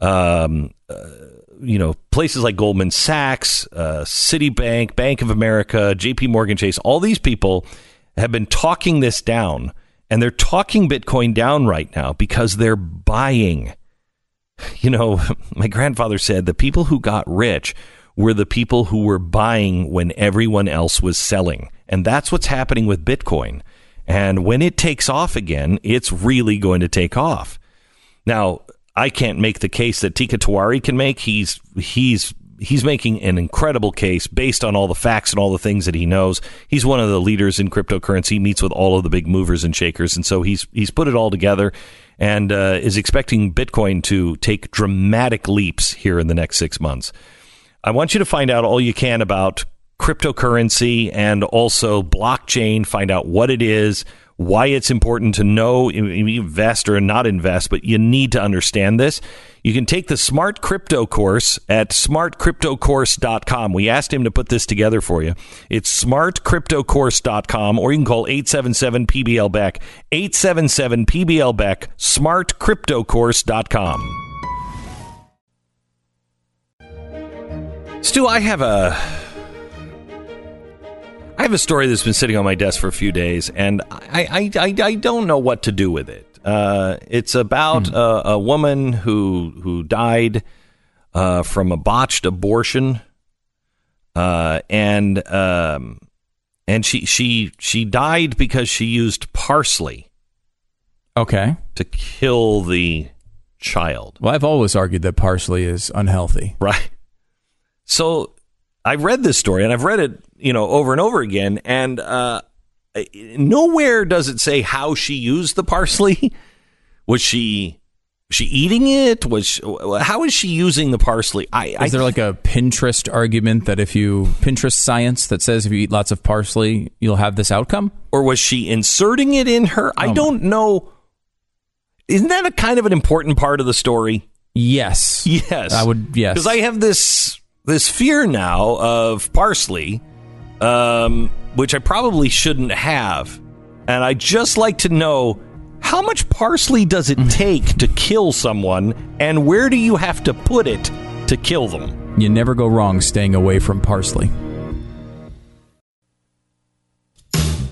places like Goldman Sachs, Citibank, Bank of America, J.P. Morgan Chase, all these people have been talking this down, and they're talking Bitcoin down right now because they're buying. My grandfather said the people who got rich were the people who were buying when everyone else was selling. And that's what's happening with Bitcoin. And when it takes off again, it's really going to take off. Now, I can't make the case that Teeka Tiwari can make. He's making an incredible case based on all the facts and all the things that he knows. He's one of the leaders in cryptocurrency. He meets with all of the big movers and shakers. And so he's put it all together and is expecting Bitcoin to take dramatic leaps here in the next 6 months. I want you to find out all you can about cryptocurrency and also blockchain. Find out what it is, why it's important to know, invest or not invest, but you need to understand this. You can take the Smart Crypto course at smartcryptocourse.com. We asked him to put this together for you. It's smartcryptocourse.com, or you can call 877-PBL-BECK, 877-PBL-BECK, smartcryptocourse.com. Stu, I have a story that's been sitting on my desk for a few days, and I don't know what to do with it. It's about a woman who died from a botched abortion, and she died because she used parsley. Okay. To kill the child. Well, I've always argued that parsley is unhealthy. Right. So I read this story, and I've read it, over and over again, and nowhere does it say how she used the parsley. Was she eating it? How is she using the parsley? Is there like a Pinterest argument that Pinterest science that says if you eat lots of parsley, you'll have this outcome? Or was she inserting it in her? I don't know. Isn't that a kind of an important part of the story? Yes. Yes. I would, yes. Because I have this fear now of parsley, which I probably shouldn't have. And I'd just like to know, how much parsley does it take to kill someone, and where do you have to put it to kill them? You never go wrong staying away from parsley.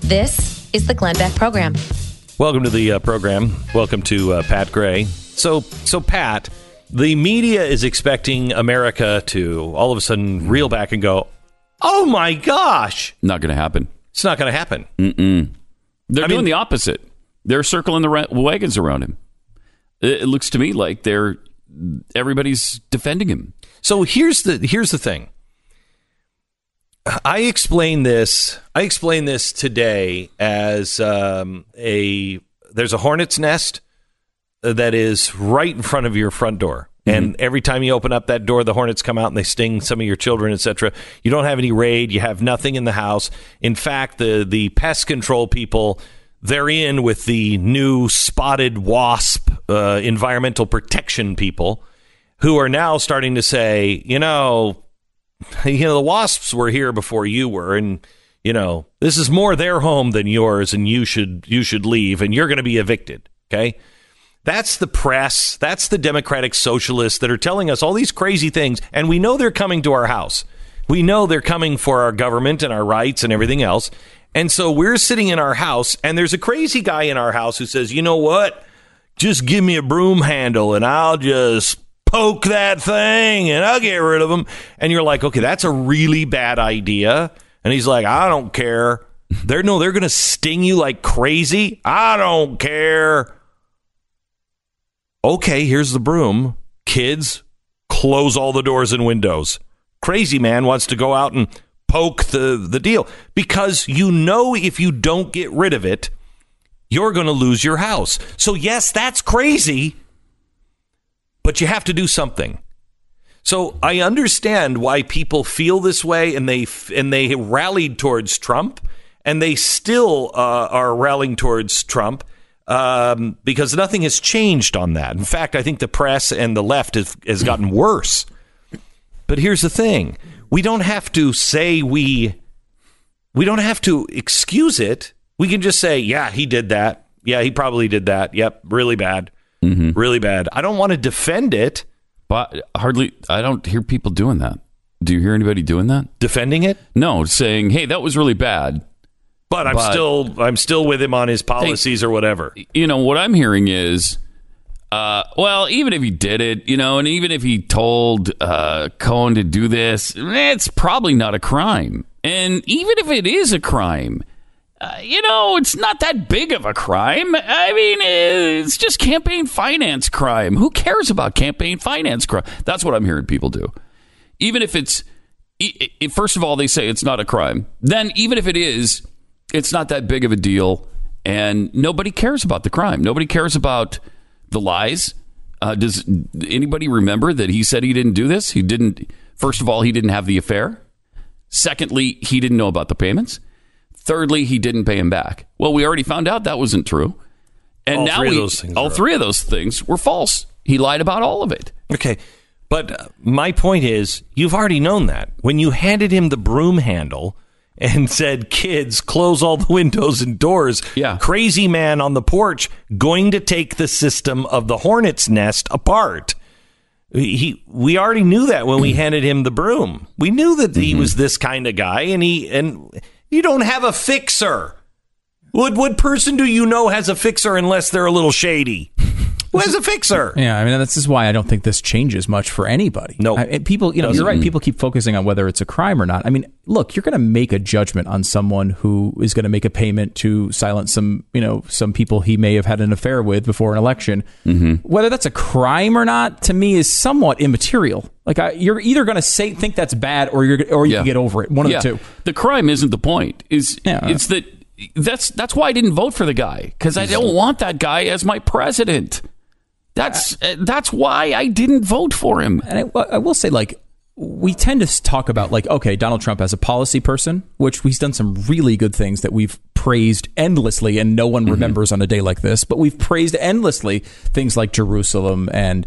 This is the Glenn Beck Program. Welcome to the program. Welcome to Pat Gray. So Pat, the media is expecting America to all of a sudden reel back and go, "Oh my gosh!" Not going to happen. It's not going to happen. They're doing the opposite. They're circling the wagons around him. It looks to me like everybody's defending him. So here's the thing. I explain this today as there's a hornet's nest that is right in front of your front door. And every time you open up that door, the hornets come out and they sting some of your children, etc. You don't have any raid. You have nothing in the house. In fact, the pest control people, they're in with the new spotted wasp environmental protection people who are now starting to say, the wasps were here before you were, and this is more their home than yours, and you should leave, and you're going to be evicted. Okay. That's the press. That's the Democratic Socialists that are telling us all these crazy things. And we know they're coming to our house. We know they're coming for our government and our rights and everything else. And so we're sitting in our house, and there's a crazy guy in our house who says, you know what? Just give me a broom handle and I'll just poke that thing and I'll get rid of them. And you're like, okay, that's a really bad idea. And he's like, I don't care. They're going to sting you like crazy. I don't care. Okay, here's the broom. Kids, close all the doors and windows. Crazy man wants to go out and poke the deal because if you don't get rid of it, you're going to lose your house. So yes, that's crazy, but you have to do something. So I understand why people feel this way, and they rallied towards Trump, and they still are rallying towards Trump. Because nothing has changed on that. In fact, I think the press and the left has gotten worse. But here's the thing. We don't have to say we don't have to excuse it. We can just say, yeah, he did that. Yeah, he probably did that. Yep, really bad. Really bad. I don't want to defend it. But I don't hear people doing that. Do you hear anybody doing that? Defending it? No, saying, hey, that was really bad. But I'm still with him on his policies or whatever. What I'm hearing is, even if he did it, and even if he told Cohen to do this, it's probably not a crime. And even if it is a crime, it's not that big of a crime. I mean, it's just campaign finance crime. Who cares about campaign finance crime? That's what I'm hearing people do. Even if first of all, they say it's not a crime. Then even if it is, it's not that big of a deal, and nobody cares about the crime. Nobody cares about the lies. Does anybody remember that he said he didn't do this? He didn't. First of all, he didn't have the affair. Secondly, he didn't know about the payments. Thirdly, he didn't pay him back. Well, we already found out that wasn't true. And all three of those things were false. He lied about all of it. Okay. But my point is, you've already known that. When you handed him the broom handle and said, kids, close all the windows and doors. Yeah. Crazy man on the porch going to take the system of the hornet's nest apart. We already knew that when we handed him the broom. We knew that he was this kind of guy, and you don't have a fixer. What person do you know has a fixer unless they're a little shady? Who has a fixer? Yeah, I mean, this is why I don't think this changes much for anybody. No. People, you're right. People keep focusing on whether it's a crime or not. I mean, look, you're going to make a judgment on someone who is going to make a payment to silence some people he may have had an affair with before an election. Whether that's a crime or not, to me, is somewhat immaterial. Like, you're either going to think that's bad or you can get over it. One of the two. The crime isn't the point. It's that that's why I didn't vote for the guy, because I don't want that guy as my president. That's why I didn't vote for him. And I will say, we tend to talk about, okay, Donald Trump as a policy person, which he's done some really good things that we've praised endlessly, and no one remembers on a day like this. But we've praised endlessly things like Jerusalem and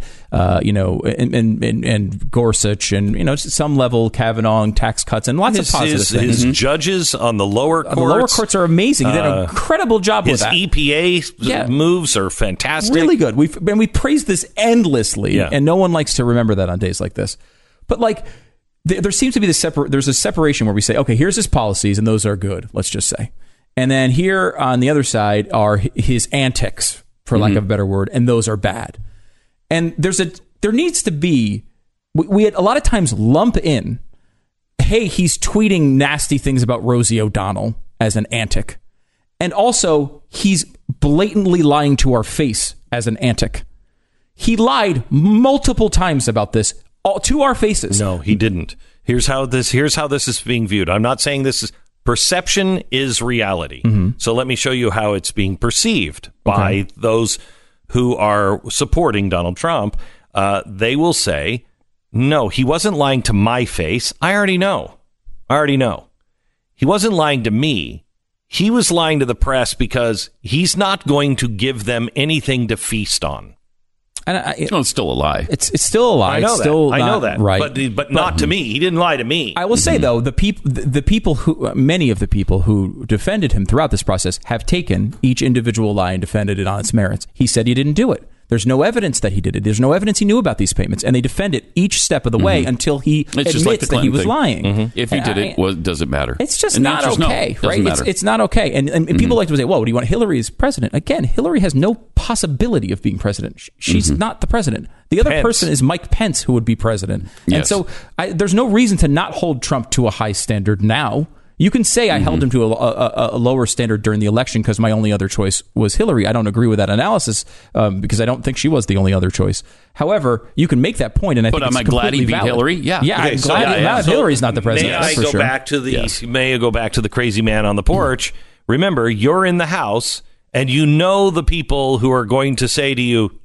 Gorsuch and some level Kavanaugh and tax cuts and lots of positive things. His judges on the lower courts, the lower courts are amazing. They did an incredible job with that. His EPA moves are fantastic, really good. We praised this endlessly, and no one likes to remember that on days like this. But there seems to be there's a separation where we say, okay, here's his policies, and those are good, let's just say. And then here on the other side are his antics, for lack of a better word, and those are bad. And there needs to be, we had a lot of times lump in, hey, he's tweeting nasty things about Rosie O'Donnell as an antic. And also, he's blatantly lying to our face as an antic. He lied multiple times about this, to our faces. No, he didn't. Here's how this is being viewed. I'm not saying this is... Perception is reality. So let me show you how it's being perceived by those who are supporting Donald Trump. They will say, no, he wasn't lying to my face. I already know. He wasn't lying to me. He was lying to the press because he's not going to give them anything to feast on. And it's still a lie. It's still a lie. I know that. I know that. Right. But not to me. He didn't lie to me. I will say, though, many of the people who defended him throughout this process have taken each individual lie and defended it on its merits. He said he didn't do it. There's no evidence that he did it. There's no evidence he knew about these payments. And they defend it each step of the way until he admits that he was lying. If he did it, does it matter? It's just not okay, right? It's not okay. And people like to say, well, do you want Hillary as president? Again, Hillary has no possibility of being president. She's not the president. The other person is Mike Pence, who would be president. And so there's no reason to not hold Trump to a high standard now. You can say I held him to a lower standard during the election because my only other choice was Hillary. I don't agree with that analysis because I don't think she was the only other choice. However, you can make that point, and I think it's completely valid. But am I glad he beat Hillary? Yeah. I'm glad Hillary's not the president. May I go back to the crazy man on the porch? Remember, you're in the House, and you know the people who are going to say to you,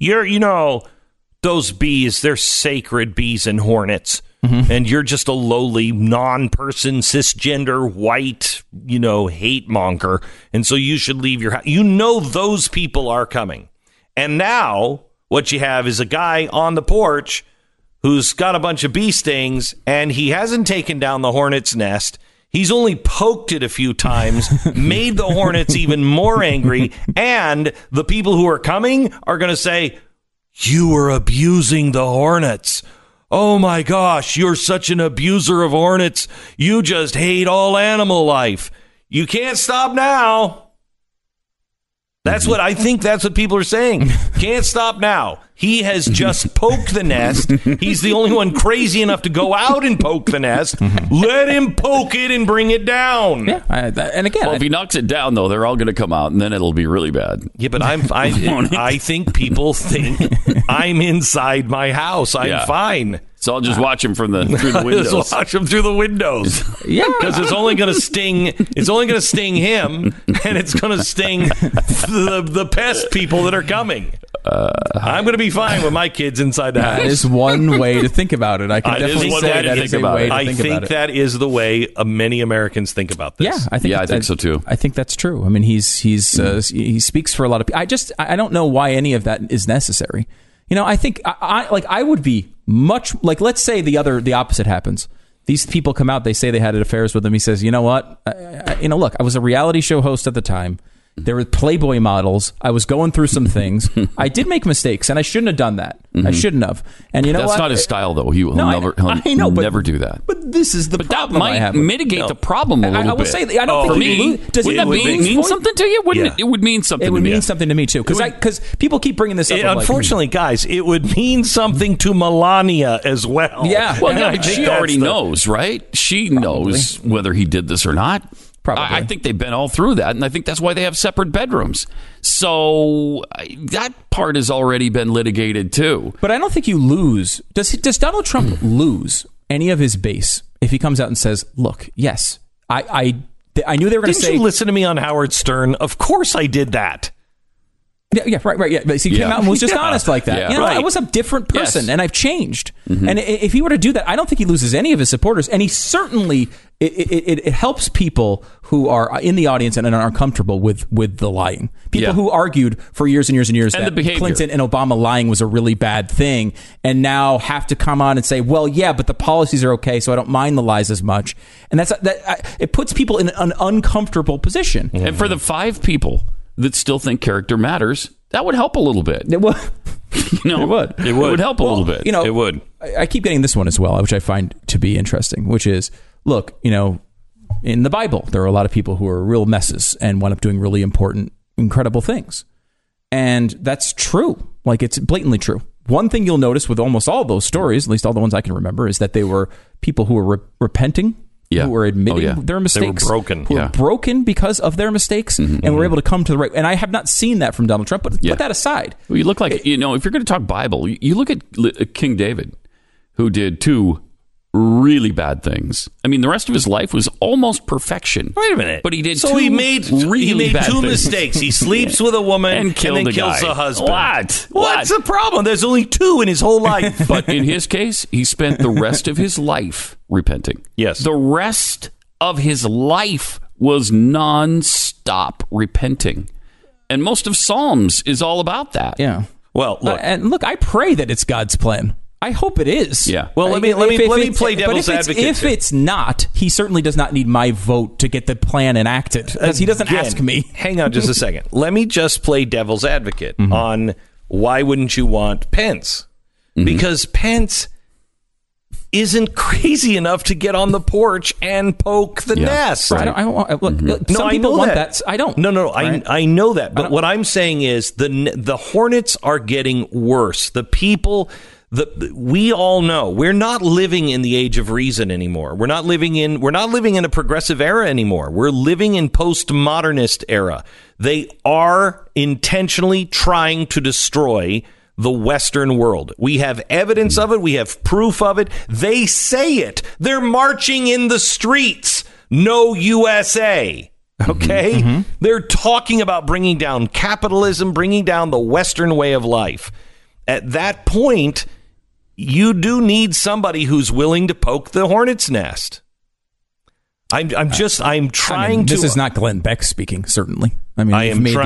those bees, they're sacred bees and hornets. And you're just a lowly non-person, cisgender, white, hate monger. And so you should leave your house. Those people are coming. And now what you have is a guy on the porch who's got a bunch of bee stings, and he hasn't taken down the hornet's nest. He's only poked it a few times, made the hornets even more angry. And the people who are coming are going to say, you were abusing the hornets. Oh my gosh, you're such an abuser of hornets. You just hate all animal life. You can't stop now. That's what I think. That's what people are saying. Can't stop now. He has just poked the nest. He's the only one crazy enough to go out and poke the nest. Let him poke it and bring it down. Yeah, and again, if he knocks it down, though, they're all going to come out, and then it'll be really bad. Yeah, but I think people think I'm inside my house. I'm fine. So I'll just watch him through the windows. Just watch him through the windows. Yeah, because it's only going to sting. It's only going to sting him, and it's going to sting the pest people that are coming. I'm going to be fine with my kids inside the house. That is one way to think about it. I can definitely say that is a way to think about it. I think that is the way many Americans think about this. Yeah, I think so too. I think that's true. I mean, he speaks for a lot of people. I don't know why any of that is necessary. I think I would be much like, let's say the opposite happens. These people come out, they say they had affairs with him. He says, you know what? Look, I was a reality show host at the time. There were Playboy models. I was going through some things. I did make mistakes, and I shouldn't have done that. I shouldn't have. And that's not his style, though. He'll never do that. But this is the problem. That might mitigate the problem a little bit. I will say, I don't think does that mean something to you? It would mean something. It would mean something to me too, because people keep bringing this up. Unfortunately, guys, it would mean something to Melania as well. Yeah, well, she already knows, right? She knows whether he did this or not. Probably. I think they've been all through that, and I think that's why they have separate bedrooms. So that part has already been litigated too. But I don't think you lose. Does Donald Trump lose any of his base if he comes out and says, "Look, yes, I knew they were going to say." Didn't you listen to me on Howard Stern? Of course, I did that. Yeah, right. Yeah, but he came out and was just honest like that. Yeah, I was a different person, and I've changed. And if he were to do that, I don't think he loses any of his supporters. And he certainly it helps people who are in the audience and are uncomfortable with the lying. People who argued for years and years and years that Clinton and Obama lying was a really bad thing, and now have to come on and say, well, yeah, but the policies are okay, so I don't mind the lies as much. And it puts people in an uncomfortable position. And for the 5 people that still think character matters, that would help a little bit. It would. It would help a little bit. It would. I keep getting this one as well, which I find to be interesting, which is, look, in the Bible, there are a lot of people who are real messes and wind up doing really important, incredible things. And that's true. Like, it's blatantly true. One thing you'll notice with almost all those stories, at least all the ones I can remember, is that they were people who were repenting, who were admitting their mistakes. They were broken. Who were broken because of their mistakes and were able to come to the right. And I have not seen that from Donald Trump, but put that aside. Well, you look like, if you're going to talk Bible, you look at King David, who did 2 really bad things. I mean, the rest of his life was almost perfection. Wait a minute. But he did he made 2 mistakes. He sleeps with a woman and then kills a husband. What? What's the problem? There's only 2 in his whole life. But in his case, he spent the rest of his life repenting. Yes. The rest of his life was non-stop repenting. And most of Psalms is all about that. Yeah. Well, look. And look, I pray that it's God's plan. I hope it is. Yeah. Well, let me play devil's advocate. If it's not, he certainly does not need my vote to get the plan enacted, because he doesn't ask me. Hang on just a second. Let me just play devil's advocate on why wouldn't you want Pence? Because Pence isn't crazy enough to get on the porch and poke the nest. Right. Some people want that. I don't. No. Right? I know that. But what I'm saying is the Hornets are getting worse. The people... we all know we're not living in the age of reason anymore. We're not living in a progressive era anymore. We're living in postmodernist era. They are intentionally trying to destroy the Western world. We have evidence of it. We have proof of it. They say it. They're marching in the streets. No USA. Okay? They're talking about bringing down capitalism, bringing down the Western way of life. At that point, you do need somebody who's willing to poke the hornet's nest. I'm trying to. This is not Glenn Beck speaking, certainly. I mean,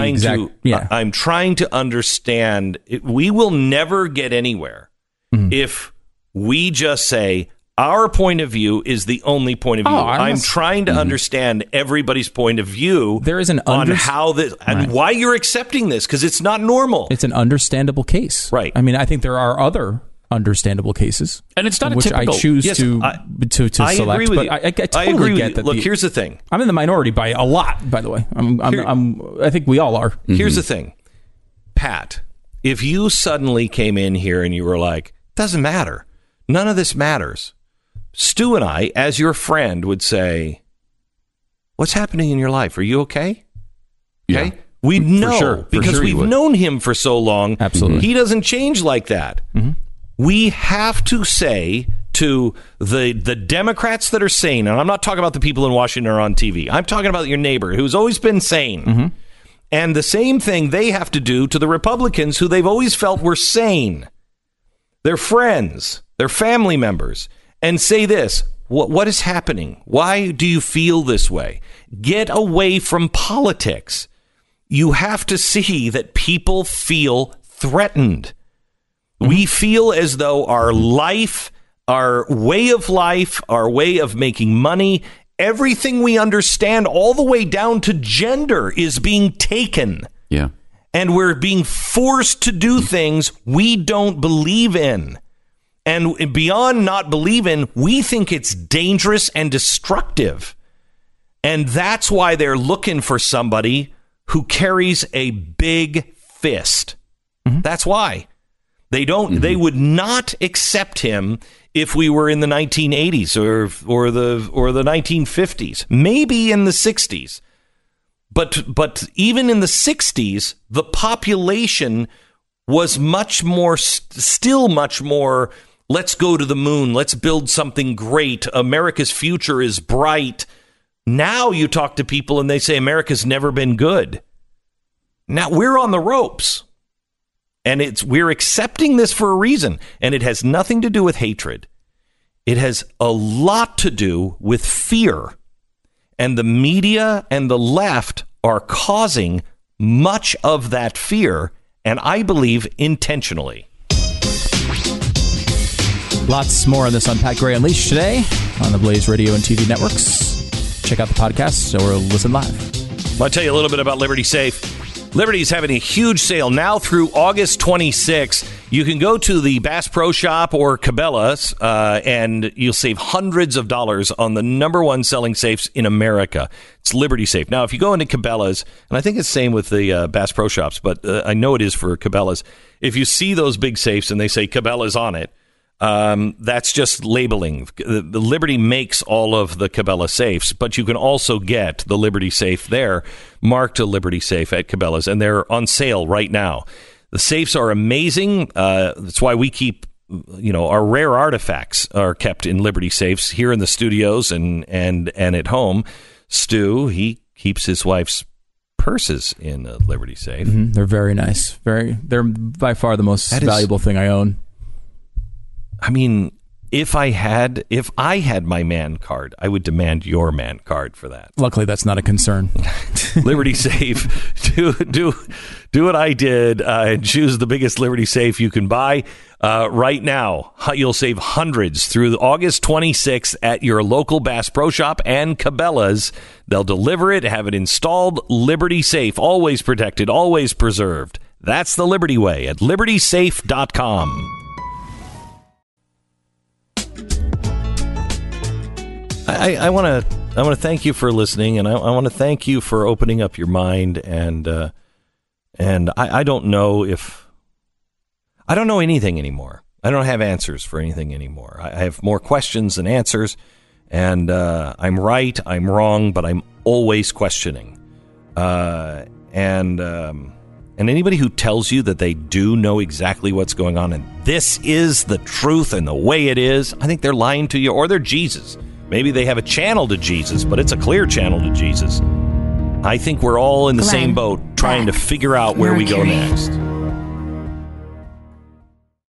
I'm trying to understand. We will never get anywhere if we just say our point of view is the only point of view. I'm trying to understand everybody's point of view. There is on how this and why you're accepting this, because it's not normal. It's an understandable case, right? I mean, I think there are other understandable cases, and it's not which typical. I choose to select. I agree with you. I totally get that. Look, here's the thing. I'm in the minority by a lot, by the way. I think we all are. Here's the thing, Pat. If you suddenly came in here and you were like, "Doesn't matter. None of this matters," Stu and I, as your friend, would say, "What's happening in your life? Are you okay?" Okay. Yeah. We know because we've known him for so long. Absolutely. He doesn't change like that. We have to say to the Democrats that are sane, and I'm not talking about the people in Washington or on TV. I'm talking about your neighbor who's always been sane. And the same thing they have to do to the Republicans who they've always felt were sane. Their friends, their family members, and say this, what is happening? Why do you feel this way? Get away from politics. You have to see that people feel threatened. We feel as though our life, our way of life, our way of making money, everything we understand all the way down to gender is being taken. Yeah. And we're being forced to do things we don't believe in. And beyond not believe in, we think it's dangerous and destructive. And that's why they're looking for somebody who carries a big fist. That's why. They would not accept him if we were in the 1980s or the 1950s, maybe in the 60s. But even in the 60s, the population was still much more, let's go to the moon, let's build something great, America's future is bright. Now you talk to people and they say America's never been good. Now we're on the ropes. And we're accepting this for a reason, and it has nothing to do with hatred. It has a lot to do with fear. And the media and the left are causing much of that fear, and I believe intentionally. Lots more on this on Pat Gray Unleashed today on the Blaze Radio and TV networks. Check out the podcast or listen live. I'll tell you a little bit about Liberty Safe. Liberty's having a huge sale now through August 26th. You can go to the Bass Pro Shop or Cabela's, and you'll save hundreds of dollars on the number one selling safes in America. It's Liberty Safe. Now, if you go into Cabela's, and I think it's the same with the Bass Pro Shops, but I know it is for Cabela's. If you see those big safes and they say Cabela's on it, that's just labeling. The Liberty makes all of the Cabela safes, but you can also get the Liberty Safe there, marked a Liberty Safe at Cabela's, and they're on sale right now. The safes are amazing. That's why we keep, our rare artifacts are kept in Liberty Safes here in the studios and at home. Stu, he keeps his wife's purses in a Liberty Safe. Mm-hmm. They're very nice. They're by far the most valuable thing I own. I mean, if I had my man card, I would demand your man card for that. Luckily, that's not a concern. Liberty Safe. Do what I did and choose the biggest Liberty Safe you can buy right now. You'll save hundreds through August 26th at your local Bass Pro Shop and Cabela's. They'll deliver it, have it installed. Liberty Safe, always protected, always preserved. That's the Liberty way at libertysafe.com. I want to thank you for listening, and I want to thank you for opening up your mind. And I don't know anything anymore. I don't have answers for anything anymore. I have more questions than answers, and I'm right, I'm wrong, but I'm always questioning. And anybody who tells you that they do know exactly what's going on and this is the truth and the way it is, I think they're lying to you, or they're Jesus. Maybe they have a channel to Jesus, but it's a clear channel to Jesus. I think we're all in the same boat trying to figure out where we go next.